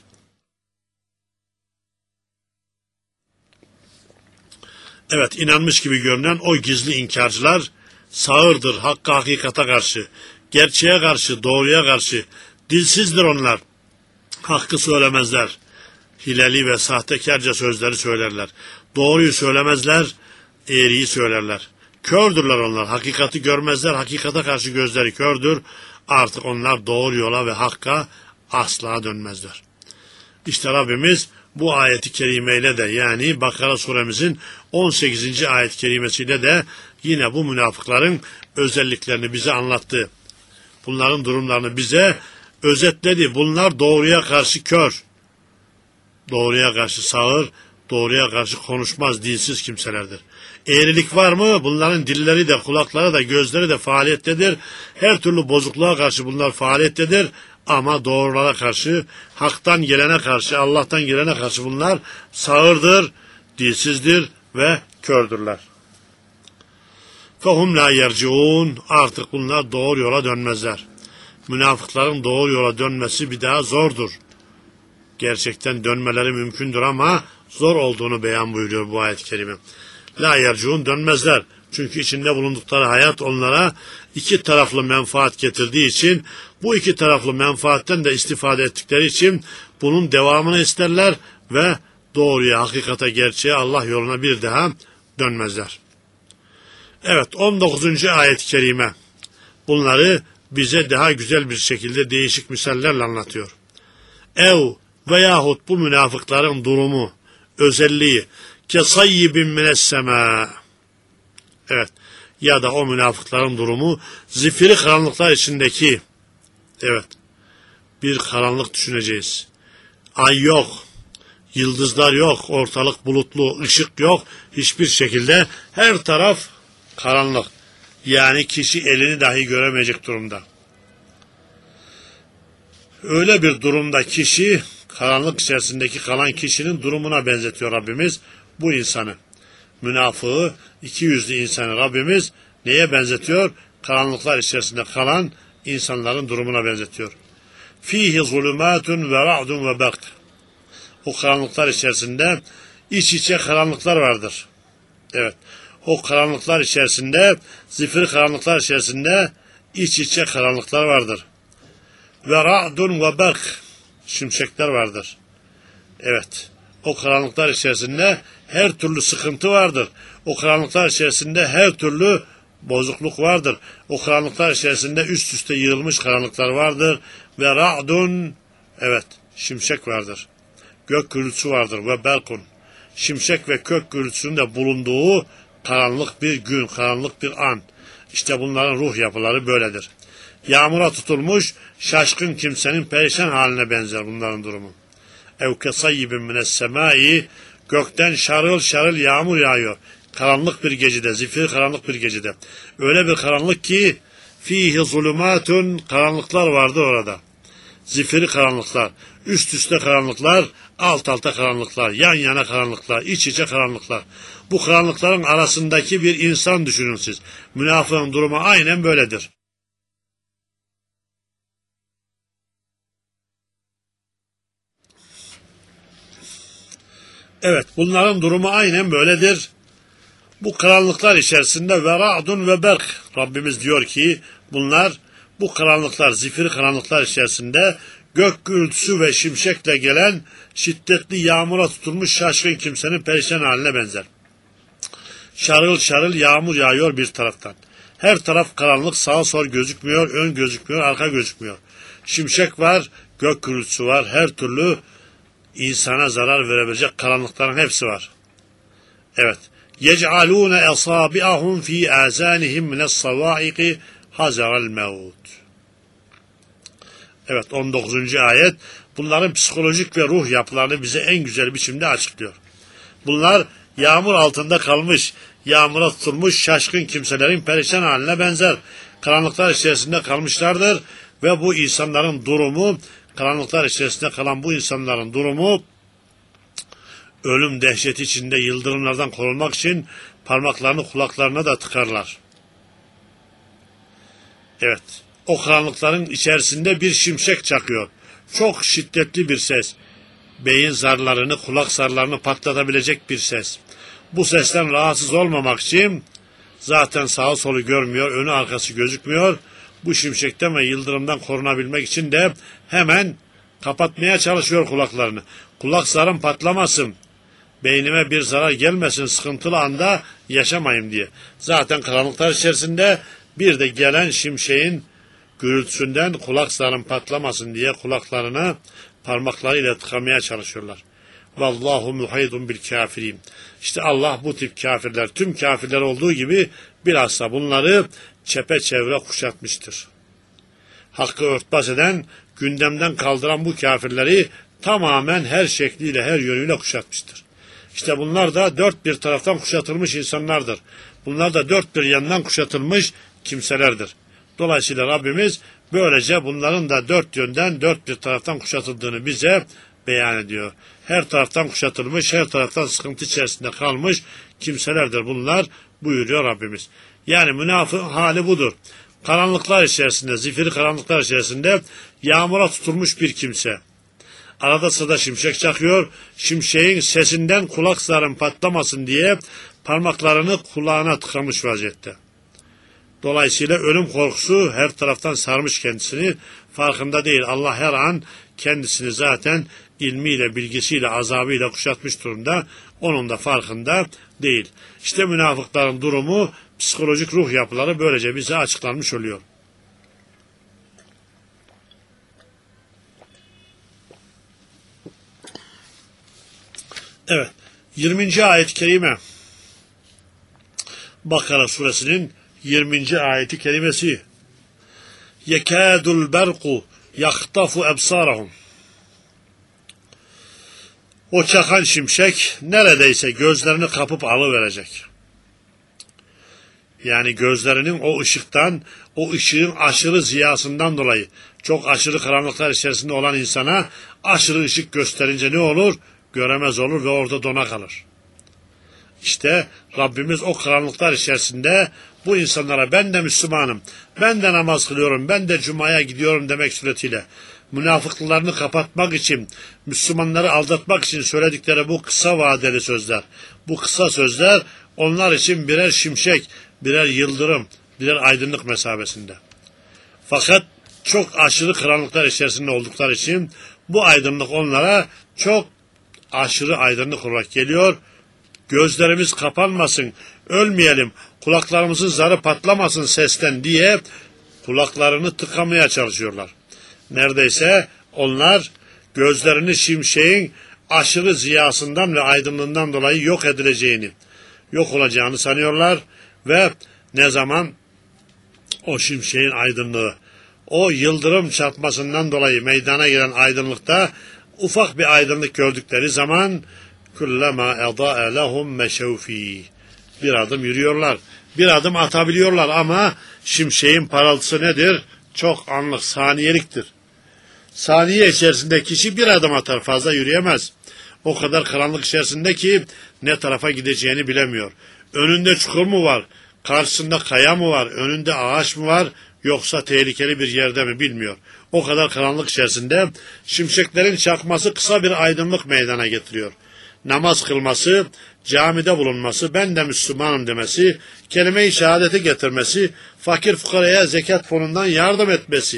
Evet, inanmış gibi görünen o gizli inkarcılar sağırdır hakka hakikata karşı, gerçeğe karşı, doğruya karşı. Dilsizdir onlar. Hakkı söylemezler. Hileli ve sahtekarca sözleri söylerler. Doğruyu söylemezler, eğriyi söylerler. Kördürler onlar. Hakikati görmezler. Hakikate karşı gözleri kördür. Artık onlar doğru yola ve hakka asla dönmezler. İşte Rabbimiz bu ayeti kerimeyle de, yani Bakara suremizin on sekizinci ayet kerimesiyle de yine bu münafıkların özelliklerini bize anlattı. Bunların durumlarını bize özetledi. Bunlar doğruya karşı kör, doğruya karşı sağır, doğruya karşı konuşmaz, dilsiz kimselerdir. Eğrilik var mı? Bunların dilleri de, kulakları da, gözleri de faaliyettedir. Her türlü bozukluğa karşı bunlar faaliyettedir. Ama doğrulara karşı, haktan gelene karşı, Allah'tan gelene karşı bunlar sağırdır, dilsizdir ve kördürler. فَهُمْ لَا يَرْجِعُونَ Artık bunlar doğru yola dönmezler. Münafıkların doğru yola dönmesi bir daha zordur. Gerçekten dönmeleri mümkündür ama zor olduğunu beyan buyuruyor bu ayet-i kerime. La yercuun dönmezler. Çünkü içinde bulundukları hayat onlara iki taraflı menfaat getirdiği için, bu iki taraflı menfaatten de istifade ettikleri için bunun devamını isterler ve doğruya, hakikate, gerçeğe, Allah yoluna bir daha dönmezler. Evet, on dokuzuncu ayet-i kerime bunları bize daha güzel bir şekilde değişik misallerle anlatıyor. Ev veyahut bu münafıkların durumu, özelliği kesayyibin minessema. Evet, ya da o münafıkların durumu zifiri karanlıklar içindeki, evet, bir karanlık düşüneceğiz. Ay yok, yıldızlar yok, ortalık bulutlu, ışık yok, hiçbir şekilde her taraf karanlık. Yani kişi elini dahi göremeyecek durumda. Öyle bir durumda kişi, karanlık içerisindeki kalan kişinin durumuna benzetiyor Rabbimiz bu insanı. Münafığı, iki yüzlü insanı Rabbimiz neye benzetiyor? Karanlıklar içerisinde kalan insanların durumuna benzetiyor. Fihi zulümatun ve ra'dun ve berk. O karanlıklar içerisinde iç içe karanlıklar vardır. Evet. O karanlıklar içerisinde, zifiri karanlıklar içerisinde iç içe karanlıklar vardır. Ve ra'dun ve berk. Şimşekler vardır. Evet. O karanlıklar içerisinde her türlü sıkıntı vardır. O karanlıklar içerisinde her türlü bozukluk vardır. O karanlıklar içerisinde üst üste yığılmış karanlıklar vardır. Ve ra'dun, evet, şimşek vardır. Gök gürültüsü vardır ve berkun. Şimşek ve gök gürültüsünün de bulunduğu karanlık bir gün, karanlık bir an. İşte bunların ruh yapıları böyledir. Yağmura tutulmuş şaşkın kimsenin perişan haline benzer bunların durumu. Ev kesayyibin minessemâi, gökten şarıl şarıl yağmur yağıyor. Karanlık bir gecede, zifiri karanlık bir gecede. Öyle bir karanlık ki fihi zulümatun, karanlıklar vardır orada. Zifiri karanlıklar, üst üste karanlıklar, alt alta karanlıklar, yan yana karanlıklar, iç içe karanlıklar. Bu karanlıkların arasındaki bir insan düşünün siz. Münafığın durumu aynen böyledir. Evet, bunların durumu aynen böyledir. Bu karanlıklar içerisinde ve ra'dun ve berk. Rabbimiz diyor ki bunlar, bu karanlıklar, zifiri karanlıklar içerisinde Gök gürültüsü ve şimşekle gelen şiddetli yağmura tutulmuş şaşkın kimsenin perişan haline benzer. Şarıl şarıl yağmur yağıyor bir taraftan. Her taraf karanlık, sağ sol gözükmüyor, ön gözükmüyor, arka gözükmüyor. Şimşek var, gök gürültüsü var, her türlü insana zarar verebilecek karanlıkların hepsi var. Evet. يَجْعَلُونَ اَصَابِعَهُمْ ف۪ي اَذَانِهِمْ مِنَ الصَّوَائِقِ حَذَرَ الْمَوْتِ. Evet, on dokuzuncu ayet bunların psikolojik ve ruh yapılarını bize en güzel biçimde açıklıyor. Bunlar yağmur altında kalmış, yağmura tutulmuş şaşkın kimselerin perişan haline benzer. Karanlıklar içerisinde kalmışlardır ve bu insanların durumu, karanlıklar içerisinde kalan bu insanların durumu, ölüm dehşeti içinde yıldırımlardan korunmak için parmaklarını kulaklarına da tıkarlar. Evet, o karanlıkların içerisinde bir şimşek çakıyor. Çok şiddetli bir ses. Beyin zarlarını, kulak zarlarını patlatabilecek bir ses. Bu sesten rahatsız olmamak için zaten sağı solu görmüyor, önü arkası gözükmüyor. Bu şimşekten ve yıldırımdan korunabilmek için de hemen kapatmaya çalışıyor kulaklarını. Kulak zarım patlamasın, beynime bir zarar gelmesin, sıkıntılı anda yaşamayayım diye. Zaten karanlıklar içerisinde bir de gelen şimşeğin gürültüsünden kulak zarım patlamasın diye kulaklarını parmaklarıyla tıkamaya çalışıyorlar. Vallahu muhaydun bil kafirin. İşte Allah bu tip kafirler, tüm kafirler olduğu gibi bilhassa bunları çepeçevre kuşatmıştır. Hakkı örtbas eden, gündemden kaldıran bu kafirleri tamamen her şekliyle, her yönüyle kuşatmıştır. İşte bunlar da dört bir taraftan kuşatılmış insanlardır. Bunlar da dört bir yandan kuşatılmış kimselerdir. Dolayısıyla Rabbimiz böylece bunların da dört yönden, dört bir taraftan kuşatıldığını bize beyan ediyor. Her taraftan kuşatılmış, her taraftan sıkıntı içerisinde kalmış kimselerdir bunlar buyuruyor Rabbimiz. Yani münafık hali budur. Karanlıklar içerisinde, zifiri karanlıklar içerisinde yağmura tutulmuş bir kimse. Arada sırada şimşek çakıyor, şimşeğin sesinden kulak zarın patlamasın diye parmaklarını kulağına tıkamış vaziyette. Dolayısıyla ölüm korkusu her taraftan sarmış kendisini, farkında değil. Allah her an kendisini zaten ilmiyle, bilgisiyle, azabıyla kuşatmış durumda. Onun da farkında değil. İşte münafıkların durumu, psikolojik ruh yapıları böylece bize açıklanmış oluyor. Evet, yirminci ayet-i kerime Bakara suresinin yirminci ayeti kerimesi. Yekâdul berku yaktafu ebsârahum. O çakan şimşek neredeyse gözlerini kapıp alıverecek. Yani gözlerinin o ışıktan, o ışığın aşırı ziyasından dolayı, çok aşırı karanlıklar içerisinde olan insana aşırı ışık gösterince ne olur? Göremez olur ve orada dona kalır. İşte Rabbimiz o karanlıklar içerisinde bu insanlara ben de Müslümanım, ben de namaz kılıyorum, ben de Cuma'ya gidiyorum demek suretiyle münafıklarını kapatmak için, Müslümanları aldatmak için söyledikleri bu kısa vadeli sözler, bu kısa sözler onlar için birer şimşek, birer yıldırım, birer aydınlık mesabesinde. Fakat çok aşırı karanlıklar içerisinde oldukları için bu aydınlık onlara çok aşırı aydınlık olarak geliyor. Gözlerimiz kapanmasın, ölmeyelim, kulaklarımızın zarı patlamasın sesten diye kulaklarını tıkamaya çalışıyorlar. Neredeyse onlar gözlerini şimşeğin aşırı ziyasından ve aydınlığından dolayı yok edileceğini, yok olacağını sanıyorlar ve ne zaman o şimşeğin aydınlığı, o yıldırım çarpmasından dolayı meydana gelen aydınlıkta ufak bir aydınlık gördükleri zaman kullama eda'a lehum meşevfi. Bir adım yürüyorlar. Bir adım atabiliyorlar ama şimşeğin parıltısı nedir? Çok anlık, saniyeliktir. Saniye içerisinde kişi bir adım atar, fazla yürüyemez. O kadar karanlık içerisinde ki ne tarafa gideceğini bilemiyor. Önünde çukur mu var? Karşısında kaya mı var? Önünde ağaç mı var? Yoksa tehlikeli bir yerde mi bilmiyor. O kadar karanlık içerisinde şimşeklerin çakması kısa bir aydınlık meydana getiriyor. Namaz kılması, camide bulunması, ben de Müslümanım demesi, kelime-i şehadeti getirmesi, fakir fukaraya zekat fonundan yardım etmesi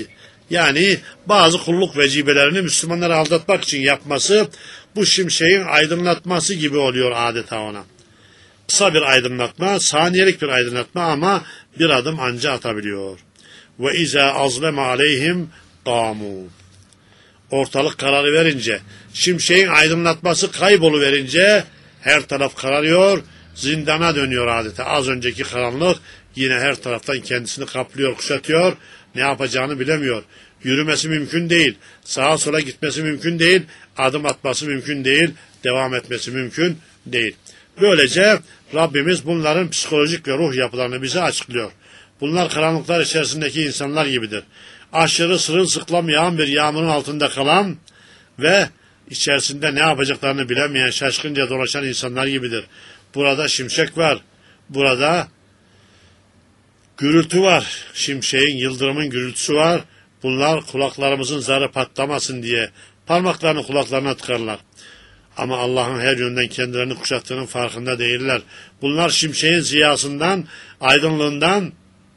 Yani bazı kulluk vecibelerini Müslümanları aldatmak için yapması bu şimşeğin aydınlatması gibi oluyor adeta ona. Kısa bir aydınlatma, saniyelik bir aydınlatma ama bir adım anca atabiliyor. Ve izâ azleme aleyhim qâmû. Ortalık kararı verince, şimşeğin aydınlatması kayboluverince her taraf kararıyor, zindana dönüyor adeta. Az önceki karanlık yine her taraftan kendisini kaplıyor, kuşatıyor, ne yapacağını bilemiyor. Yürümesi mümkün değil, sağa sola gitmesi mümkün değil, adım atması mümkün değil, devam etmesi mümkün değil. Böylece Rabbimiz bunların psikolojik ve ruh yapılarını bize açıklıyor. Bunlar karanlıklar içerisindeki insanlar gibidir. Aşırı sırılsıklam yağan bir yağmurun altında kalan ve içerisinde ne yapacaklarını bilemeyen, şaşkınca dolaşan insanlar gibidir. Burada şimşek var, burada gürültü var, şimşeğin, yıldırımın gürültüsü var. Bunlar kulaklarımızın zarı patlamasın diye parmaklarını kulaklarına tıkarlar. Ama Allah'ın her yönden kendilerini kuşattığının farkında değiller. Bunlar şimşeğin ziyasından, aydınlığından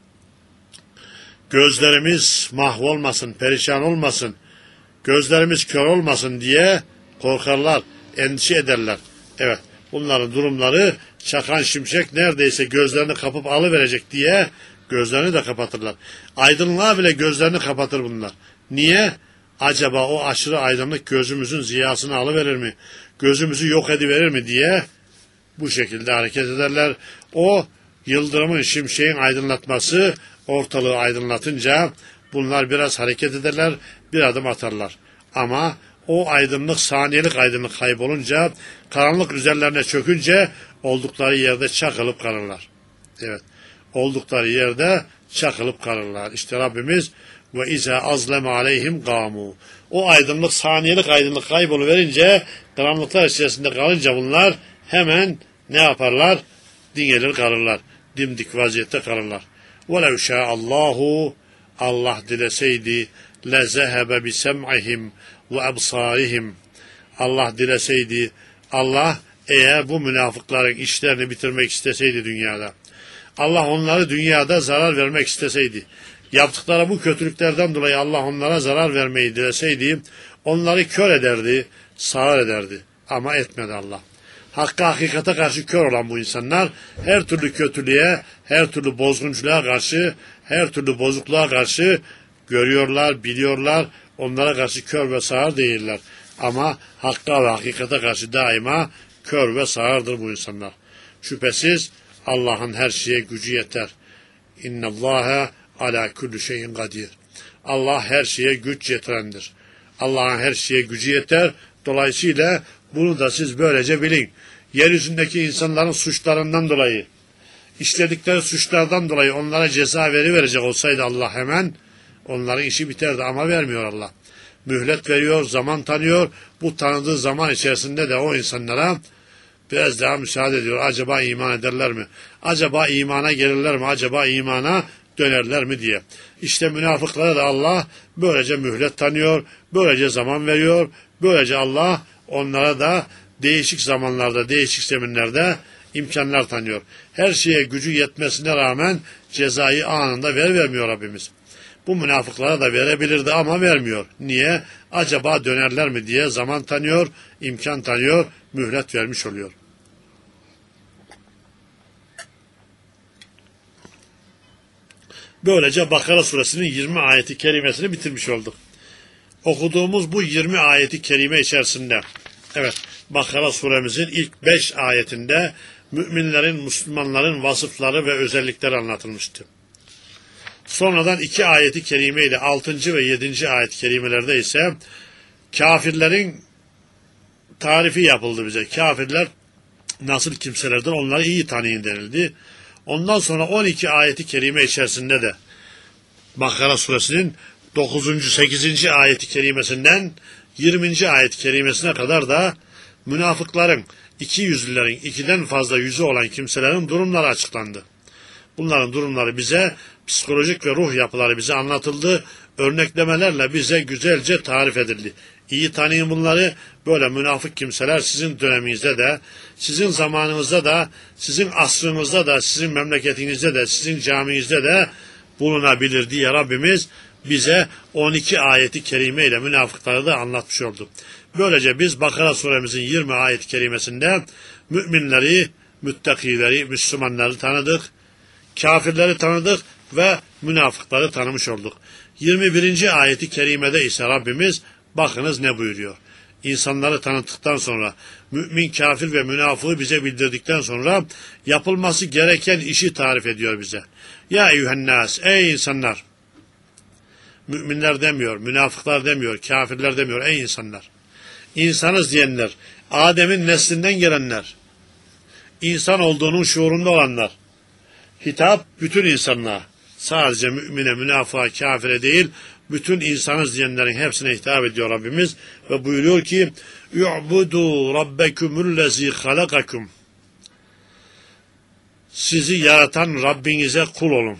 gözlerimiz mahvolmasın, perişan olmasın, gözlerimiz kör olmasın diye korkarlar, endişe ederler. Evet, bunların durumları çakan şimşek neredeyse gözlerini kapıp alıverecek diye gözlerini de kapatırlar. Aydınlığa bile gözlerini kapatır bunlar. Niye? Acaba o aşırı aydınlık gözümüzün ziyasını alıverir mi? Gözümüzü yok ediverir mi diye bu şekilde hareket ederler. O yıldırımın, şimşeğin aydınlatması ortalığı aydınlatınca bunlar biraz hareket ederler, bir adım atarlar. Ama o aydınlık, saniyelik aydınlık kaybolunca, karanlık üzerlerine çökünce oldukları yerde çakılıp kalırlar. Evet, oldukları yerde çakılıp kalırlar. İşte Rabbimiz ve izâ azleme aleyhim gâmû. O aydınlık, saniyelik aydınlık kayboluverince, karanlıklar içerisinde kalınca bunlar hemen ne yaparlar? Dingelir kalırlar. Dimdik vaziyette kalırlar. وَلَوْ شَاءَ اللّٰهُ Allah dileseydi لَزَهَبَ بِسَمْعِهِمْ وَأَبْصَارِهِمْ Allah dileseydi, Allah eğer bu münafıkların işlerini bitirmek isteseydi dünyada, Allah onları dünyada zarar vermek isteseydi, yaptıkları bu kötülüklerden dolayı Allah onlara zarar vermeyi dileseydi, onları kör ederdi, sağır ederdi. Ama etmedi Allah. Hakka, hakikate karşı kör olan bu insanlar, her türlü kötülüğe, her türlü bozgunçluğa karşı, her türlü bozukluğa karşı görüyorlar, biliyorlar, onlara karşı kör ve sağır değiller. Ama hakka ve hakikate karşı daima kör ve sağırdır bu insanlar. Şüphesiz Allah'ın her şeye gücü yeter. İnnallâhe alâ kulli şeyin kadir. Allah her şeye güç yetirendir. Allah'ın her şeye gücü yeter. Dolayısıyla bunu da siz böylece bilin. Yeryüzündeki insanların suçlarından dolayı, işledikleri suçlardan dolayı onlara ceza veriverecek olsaydı Allah hemen, onların işi biterdi ama vermiyor Allah. Mühlet veriyor, zaman tanıyor. Bu tanıdığı zaman içerisinde de o insanlara biraz daha müsaade ediyor. Acaba iman ederler mi? Acaba imana gelirler mi? Acaba imana dönerler mi diye. İşte münafıklara da Allah böylece mühlet tanıyor, böylece zaman veriyor, böylece Allah onlara da değişik zamanlarda, değişik zeminlerde imkanlar tanıyor. Her şeye gücü yetmesine rağmen cezayı anında ver vermiyor Rabbimiz. Bu münafıklara da verebilirdi ama vermiyor. Niye? Acaba dönerler mi diye zaman tanıyor, imkan tanıyor, mühlet vermiş oluyor. Böylece Bakara suresinin yirmi ayeti kerimesini bitirmiş olduk. Okuduğumuz bu yirmi ayeti kerime içerisinde, evet, Bakara suremizin ilk beş ayetinde müminlerin, Müslümanların vasıfları ve özellikleri anlatılmıştı. Sonradan iki ayeti kerime ile altıncı ve yedinci ayet kerimelerde ise kafirlerin tarifi yapıldı bize. Kafirler nasıl kimselerdir, onları iyi tanıyın denildi. Ondan sonra on iki ayeti kerime içerisinde de Bakara suresinin dokuzuncu sekizinci ayeti kerimesinden yirminci ayet kerimesine kadar da münafıkların, iki yüzlülerin, ikiden fazla yüzü olan kimselerin durumları açıklandı. Bunların durumları bize, psikolojik ve ruh yapıları bize anlatıldı. Örneklemelerle bize güzelce tarif edildi. İyi tanıyın bunları. Böyle münafık kimseler sizin döneminizde de, sizin zamanınızda da, sizin asrınızda da, sizin memleketinizde de, sizin caminizde de bulunabilir diye Rabbimiz bize on iki ayeti kerime ile münafıkları da anlatmış oldu. Böylece biz Bakara suremizin yirmi ayet-i kerimesinde müminleri, müttakileri, Müslümanları tanıdık, kafirleri tanıdık ve münafıkları tanımış olduk. yirmi birinci ayeti kerimede ise Rabbimiz bakınız ne buyuruyor. İnsanları tanıttıktan sonra, mümin, kafir ve münafığı bize bildirdikten sonra yapılması gereken işi tarif ediyor bize. Ya eyyühennâs, ey insanlar! Müminler demiyor, münafıklar demiyor, kafirler demiyor, ey insanlar! İnsanız diyenler, Adem'in neslinden gelenler, insan olduğunun şuurunda olanlar. Hitap bütün insanlığa, sadece mümine, münafığa, kafire değil, bütün insanız diyenlerin hepsine hitap ediyor Rabbimiz ve buyuruyor ki "Yu'budu rabbekumullezî halakakum." Sizi yaratan Rabbinize kul olun.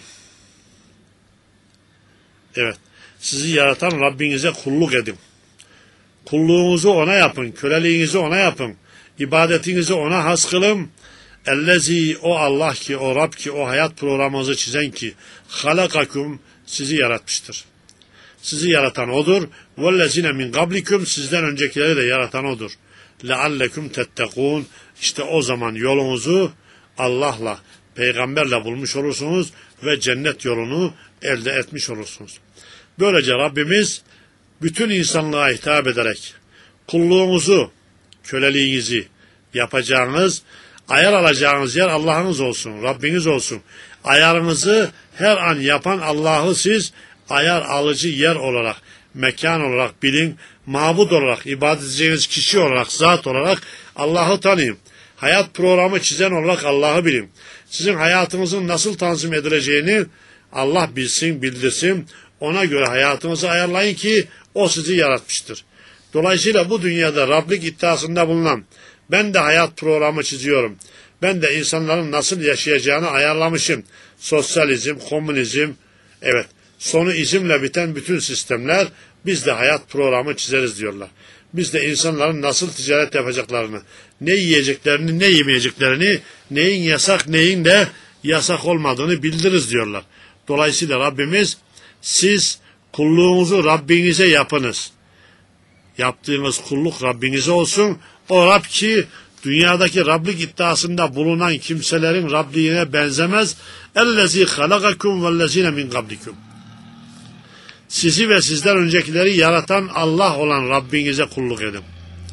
Evet, sizi yaratan Rabbinize kulluk edin. Kulluğunuzu ona yapın, köleliğinizi ona yapın, ibadetinizi ona has kılın. Ellezî, o Allah ki, o Rab ki, o hayat programınızı çizen ki, halakakum, sizi yaratmıştır. Sizi yaratan odur. Vellezine min qablikum, sizden öncekileri de yaratan odur. Leallekum tettekûn, işte o zaman yolunuzu Allah'la, peygamberle bulmuş olursunuz ve cennet yolunu elde etmiş olursunuz. Böylece Rabbimiz bütün insanlığa hitap ederek kulluğunuzu, köleliğinizi yapacağınız, ayar alacağınız yer Allah'ınız olsun, Rabbiniz olsun. Ayarınızı her an yapan Allah'ı siz ayar alıcı yer olarak, mekan olarak bilin, mabud olarak, ibadet edeceğiniz kişi olarak, zat olarak Allah'ı tanıyın. Hayat programı çizen olarak Allah'ı bilin. Sizin hayatınızın nasıl tanzim edileceğini Allah bilsin, bildirsin. Ona göre hayatınızı ayarlayın ki o sizi yaratmıştır. Dolayısıyla bu dünyada Rablik iddiasında bulunan, ben de hayat programı çiziyorum, ben de insanların nasıl yaşayacağını ayarlamışım. Sosyalizm, komünizm, evet, sonu izimle biten bütün sistemler, biz de hayat programı çizeriz diyorlar. Biz de insanların nasıl ticaret yapacaklarını, ne yiyeceklerini, ne yemeyeceklerini, neyin yasak, neyin de yasak olmadığını bildiririz diyorlar. Dolayısıyla Rabbimiz, siz kulluğunuzu Rabbinize yapınız. Yaptığınız kulluk Rabbinize olsun. O Rab ki dünyadaki Rablik iddiasında bulunan kimselerin Rabliğine benzemez. Ellezî halakakum vellezîne min qablikum. Sizi ve sizden öncekileri yaratan Allah olan Rabbinize kulluk edin.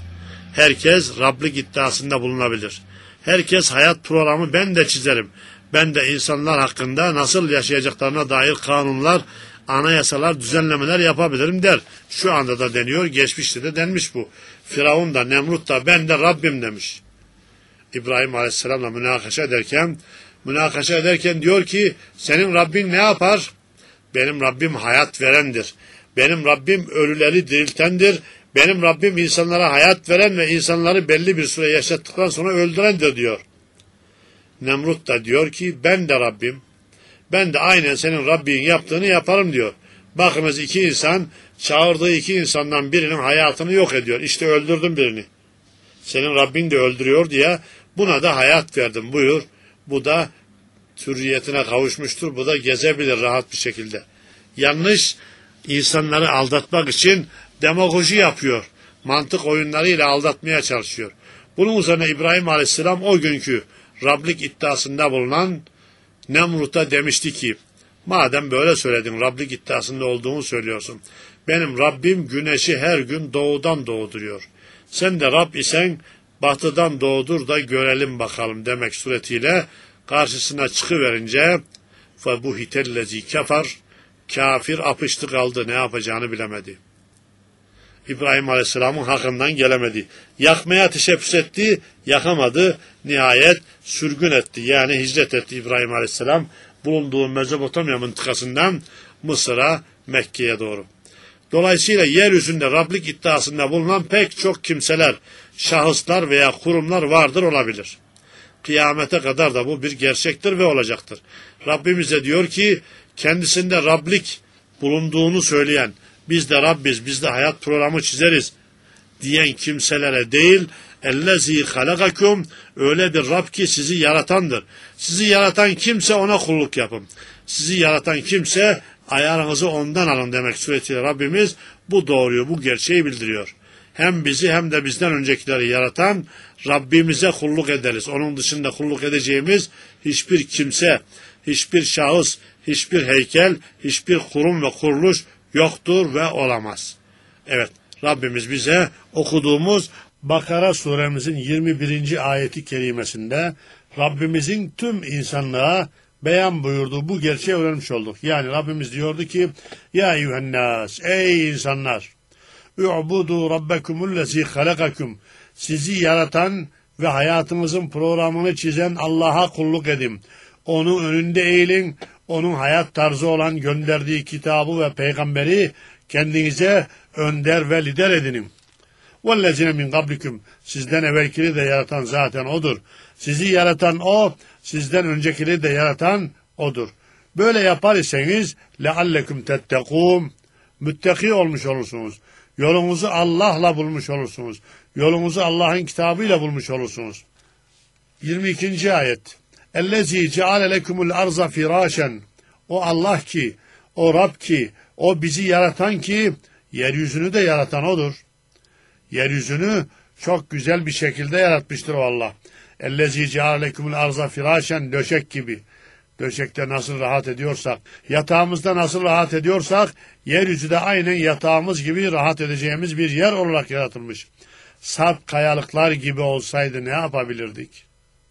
Herkes Rablik iddiasında bulunabilir. Herkes hayat programı ben de çizerim. Ben de insanlar hakkında nasıl yaşayacaklarına dair kanunlar, anayasalar, düzenlemeler yapabilirim der. Şu anda da deniyor, geçmişte de denmiş bu. Firavun da, Nemrut da ben de Rabbim demiş. İbrahim Aleyhisselam'la münakaşa ederken, münakaşa ederken diyor ki, senin Rabbin ne yapar? Benim Rabbim hayat verendir. Benim Rabbim ölüleri diriltendir. Benim Rabbim insanlara hayat veren ve insanları belli bir süre yaşattıktan sonra öldürendir diyor. Nemrut da diyor ki, ben de Rabbim. Ben de aynen senin Rabbin yaptığını yaparım diyor. Bakınız iki insan, çağırdığı iki insandan birinin hayatını yok ediyor. İşte öldürdüm birini. Senin Rabbin de öldürüyor diye buna da hayat verdim buyur. Bu da türiyetine kavuşmuştur. Bu da gezebilir rahat bir şekilde. Yanlış, insanları aldatmak için demagoji yapıyor. Mantık oyunlarıyla aldatmaya çalışıyor. Bunun üzerine İbrahim Aleyhisselam o günkü Rablik iddiasında bulunan Nemrut'a demişti ki, madem böyle söyledin, Rablik iddiasında olduğunu söylüyorsun. Benim Rabbim güneşi her gün doğudan doğduruyor. Sen de Rab isen batıdan doğdur da görelim bakalım demek suretiyle karşısına çıkıverince فَبُهِتَ kafar, kafir apıştı kaldı, ne yapacağını bilemedi. İbrahim Aleyhisselam'ın hakkından gelemedi. Yakmaya teşebbüs etti, yakamadı. Nihayet sürgün etti. Yani hicret etti İbrahim Aleyhisselam. Bulunduğu Mezopotamya mıntıkasından Mısır'a, Mekke'ye doğru. Dolayısıyla yeryüzünde Rablik iddiasında bulunan pek çok kimseler, şahıslar veya kurumlar vardır, olabilir. Kıyamete kadar da bu bir gerçektir ve olacaktır. Rabbimiz de diyor ki, kendisinde Rablik bulunduğunu söyleyen, biz de Rabbiz, biz de hayat programı çizeriz diyen kimselere değil, ellezî halakakum, öyle bir Rab ki sizi yaratandır. Sizi yaratan kimse ona kulluk yapın. Sizi yaratan kimse Ayarınızı ondan alın demek suretiyle Rabbimiz bu doğruyu, bu gerçeği bildiriyor. Hem bizi hem de bizden öncekileri yaratan Rabbimize kulluk ederiz. Onun dışında kulluk edeceğimiz hiçbir kimse, hiçbir şahıs, hiçbir heykel, hiçbir kurum ve kuruluş yoktur ve olamaz. Evet, Rabbimiz bize okuduğumuz Bakara suremizin yirmi birinci ayeti kerimesinde Rabbimizin tüm insanlığa beyan buyurduğu bu gerçeği öğrenmiş olduk. Yani Rabbimiz diyordu ki, Ya eyyühennâs, ey insanlar, u'budu rabbekumullezî halakakum, sizi yaratan ve hayatınızın programını çizen Allah'a kulluk edin. Onun önünde eğilin, onun hayat tarzı olan gönderdiği kitabı ve peygamberi kendinize önder ve lider edinin. وَالَّذِينَ مِنْ قَبْلِكُمْ, sizden evvelkini de yaratan zaten O'dur. Sizi yaratan O, sizden öncekini de yaratan O'dur. Böyle yapar iseniz لَعَلَّكُمْ تَتَّقُونَ, müttaki olmuş olursunuz. Yolunuzu Allah'la bulmuş olursunuz. Yolunuzu Allah'ın kitabıyla bulmuş olursunuz. yirmi ikinci ayet. اَلَّذ۪ي جَعَلَ لَكُمُ الْاَرْضَ فِرَاشًا, o Allah ki, o Rab ki, o bizi yaratan ki, yeryüzünü de yaratan O'dur. Yeryüzünü çok güzel bir şekilde yaratmıştır o Allah. اَلَّذ۪ي جَعَلَ لَكُمُ الْاَرْضَ فِرَاشًا, döşek gibi. Döşekte nasıl rahat ediyorsak, yatağımızda nasıl rahat ediyorsak, yeryüzü de aynen yatağımız gibi rahat edeceğimiz bir yer olarak yaratılmış. Sarp kayalıklar gibi olsaydı ne yapabilirdik?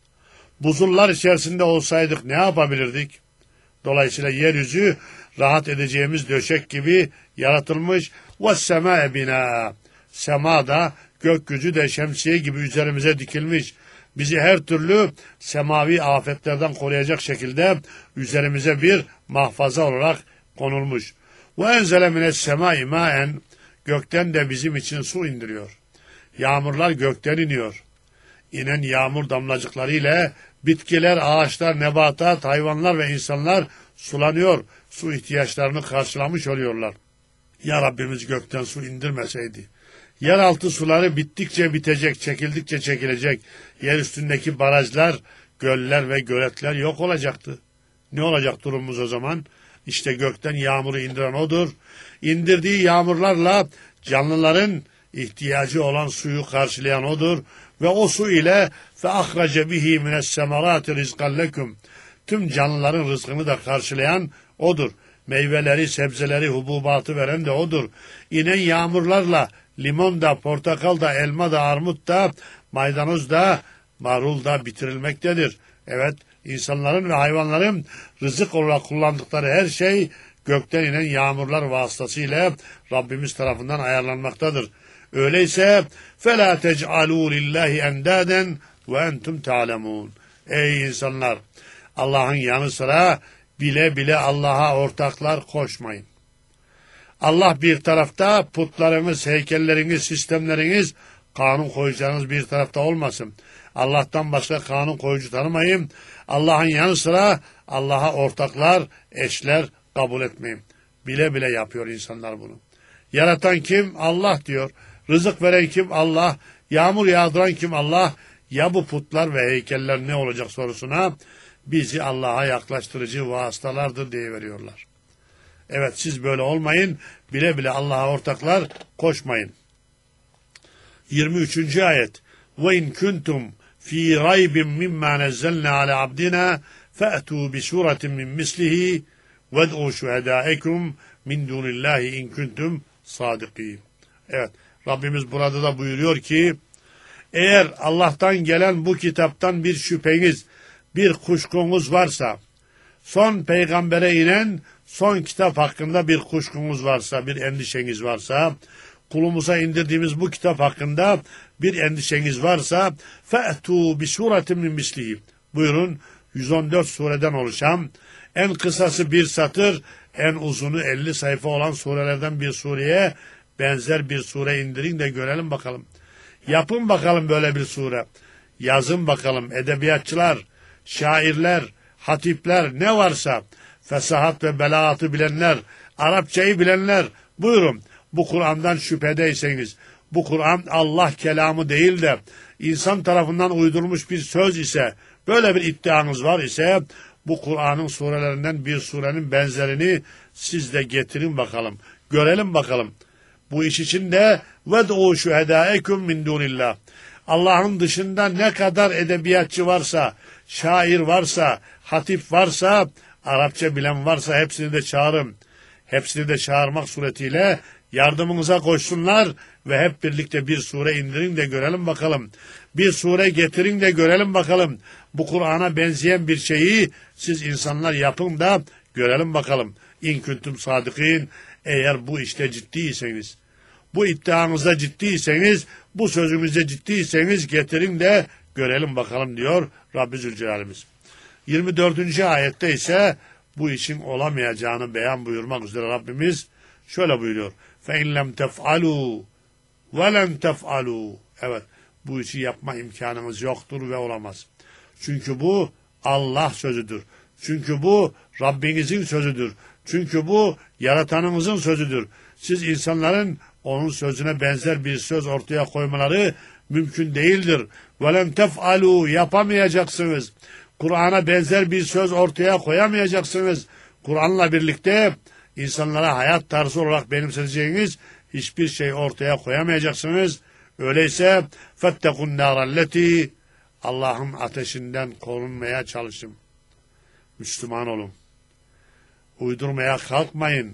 Buzullar içerisinde olsaydık ne yapabilirdik? Dolayısıyla yeryüzü rahat edeceğimiz döşek gibi yaratılmış. وَالسَّمَاءَ بِنَا, sema da gökyüzü de şemsiye gibi üzerimize dikilmiş. Bizi her türlü semavi afetlerden koruyacak şekilde üzerimize bir mahfaza olarak konulmuş. وَاَنْزَلَ مِنَ السَّمَاءِ مَاءً, gökten de bizim için su indiriyor. Yağmurlar gökten iniyor. İnen yağmur damlacıkları ile bitkiler, ağaçlar, nebatat, hayvanlar ve insanlar sulanıyor. Su ihtiyaçlarını karşılamış oluyorlar. Ya Rabbimiz gökten su indirmeseydi, yeraltı suları bittikçe bitecek, çekildikçe çekilecek, yer üstündeki barajlar, göller ve göletler yok olacaktı. Ne olacak durumumuz o zaman? İşte gökten yağmuru indiren O'dur. İndirdiği yağmurlarla canlıların ihtiyacı olan suyu karşılayan O'dur. Ve o su ile فَاَخْرَجَ بِهِ مِنَ السَّمَرَاتِ رِزْقًا لَكُمْ, tüm canlıların rızkını da karşılayan O'dur. Meyveleri, sebzeleri, hububatı veren de O'dur. İnen yağmurlarla limon da, portakal da, elma da, armut da, maydanoz da, marul da bitirilmektedir. Evet, insanların ve hayvanların rızık olarak kullandıkları her şey gökten inen yağmurlar vasıtasıyla Rabbimiz tarafından ayarlanmaktadır. Öyleyse فَلَا تَجْعَلُوا لِلّٰهِ اَنْدَادًا وَاَنْتُمْ تَعْلَمُونَ, ey insanlar, Allah'ın yanı sıra bile bile Allah'a ortaklar koşmayın. Allah bir tarafta, putlarınız, heykelleriniz, sistemleriniz, kanun koyucularınız bir tarafta olmasın. Allah'tan başka kanun koyucu tanımayın. Allah'ın yanı sıra Allah'a ortaklar, eşler kabul etmeyin. Bile bile yapıyor insanlar bunu. Yaratan kim? Allah diyor. Rızık veren kim? Allah. Yağmur yağdıran kim? Allah. Ya bu putlar ve heykeller ne olacak sorusuna bizi Allah'a yaklaştırıcı vasıtalardır diye veriyorlar. Evet, siz böyle olmayın. Bile bile Allah'a ortaklar koşmayın. yirmi üçüncü ayet. وَاِنْ كُنْتُمْ ف۪ي رَيْبٍ مِمَّا نَزَّلْنَا عَلَى عَبْدِنَا فَأْتُوا بِسُورَةٍ مِّنْ مِثْلِهِ وَادْعُوا شُهَدَاءَكُمْ مِنْ دُونِ اللّٰهِ اِنْ كُنْتُمْ صَادِقِينَ. Evet, Rabbimiz burada da buyuruyor ki, eğer Allah'tan gelen bu kitaptan bir şüpheniz, bir kuşkunuz varsa, son peygambere inen son kitap hakkında bir kuşkunuz varsa, bir endişeniz varsa, kulumuza indirdiğimiz bu kitap hakkında bir endişeniz varsa, فَأْتُوا بِسُورَةٍ مِّنْ مِثْلِهِ, buyurun, yüz on dört sureden oluşan, en kısası bir satır, en uzunu elli sayfa olan surelerden bir sureye benzer bir sure indirin de görelim bakalım. Yapın bakalım böyle bir sure. Yazın bakalım edebiyatçılar, şairler, hatipler, ne varsa, fesahat ve belaatı bilenler, Arapçayı bilenler, buyurun, bu Kur'an'dan şüphedeyseniz, bu Kur'an Allah kelamı değil de insan tarafından uydurulmuş bir söz ise, böyle bir iddianız var ise, Bu Kur'an'ın surelerinden bir surenin benzerini siz de getirin bakalım. Görelim bakalım. Bu iş için de وَدْعُوا شُهَدَائَكُمْ مِنْ دُونِ اللّٰهِ Allah'ın dışında ne kadar edebiyatçı varsa, şair varsa, hatip varsa, Arapça bilen varsa hepsini de çağırın. Hepsini de çağırmak suretiyle yardımınıza koşsunlar ve hep birlikte bir sure indirin de görelim bakalım. Bir sure getirin de görelim bakalım. Bu Kur'an'a benzeyen bir şeyi siz insanlar yapın da görelim bakalım. İn kuntum sadıkîn, eğer bu işte ciddiyseniz, bu iddianızda ciddiyseniz, bu sözümüzde ciddiyseniz getirin de görelim bakalım diyor Rabbi Zülcelal'imiz. yirmi dördüncü ayette ise bu işin olamayacağını beyan buyurmak üzere Rabbimiz şöyle buyuruyor. فَاِنْ لَمْ تَفْعَلُوا وَلَنْ تَفْعَلُوا Evet, bu işi yapma imkanımız yoktur ve olamaz. Çünkü bu Allah sözüdür. Çünkü bu Rabbinizin sözüdür. Çünkü bu yaratanımızın sözüdür. Siz insanların onun sözüne benzer bir söz ortaya koymaları mümkün değildir. وَلَنْ تَفْعَلُوا Yapamayacaksınız. Kur'an'a benzer bir söz ortaya koyamayacaksınız. Kur'an'la birlikte insanlara hayat tarzı olarak benimseyeceğiniz hiçbir şey ortaya koyamayacaksınız. Öyleyse فَاتَّقُوا النَّارَ الَّتِي Allah'ın ateşinden korunmaya çalışın. Müslüman olun. Uydurmaya kalkmayın.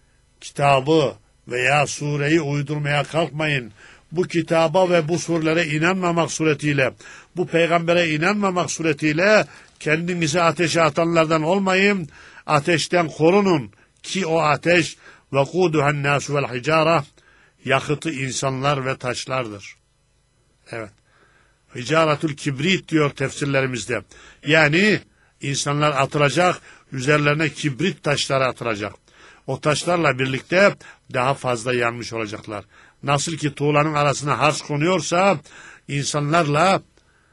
Kitabı veya sureyi uydurmaya kalkmayın. Bu kitaba ve bu surelere inanmamak suretiyle, bu peygambere inanmamak suretiyle kendinizi ateşe atanlardan olmayın. Ateşten korunun ki o ateş وَقُودُهَا النَّاسُ وَالْحِجَارَةِ yakıtı insanlar ve taşlardır. Evet. Hicaretül kibrit diyor tefsirlerimizde. Yani insanlar atılacak, üzerlerine kibrit taşları atılacak. O taşlarla birlikte daha fazla yanmış olacaklar. Nasıl ki tuğlanın arasına harç konuyorsa, insanlarla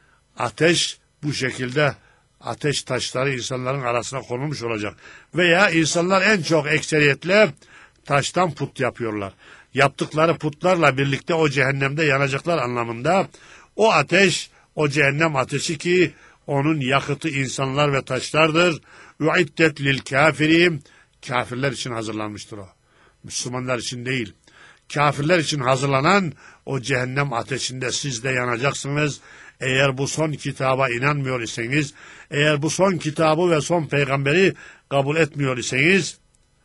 ateş bu şekilde ateş taşları insanların arasına konulmuş olacak. Veya insanlar en çok ekseriyetle taştan put yapıyorlar. Yaptıkları putlarla birlikte o cehennemde yanacaklar anlamında. O ateş, o cehennem ateşi ki onun yakıtı insanlar ve taşlardır. Uiddet lil kafirin. Kafirler için hazırlanmıştır o. Müslümanlar için değil. Kafirler için hazırlanan o cehennem ateşinde siz de yanacaksınız. Eğer bu son kitaba inanmıyor iseniz, eğer bu son kitabı ve son peygamberi kabul etmiyor iseniz,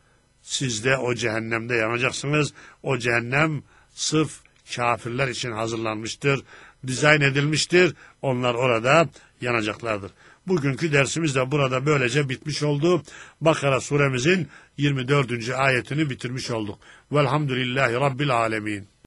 siz de o cehennemde yanacaksınız. O cehennem sırf kafirler için hazırlanmıştır, dizayn edilmiştir. Onlar orada yanacaklardır. Bugünkü dersimiz de burada böylece bitmiş oldu. Bakara suremizin yirmi dördüncü ayetini bitirmiş olduk. Velhamdülillahi Rabbil alemin.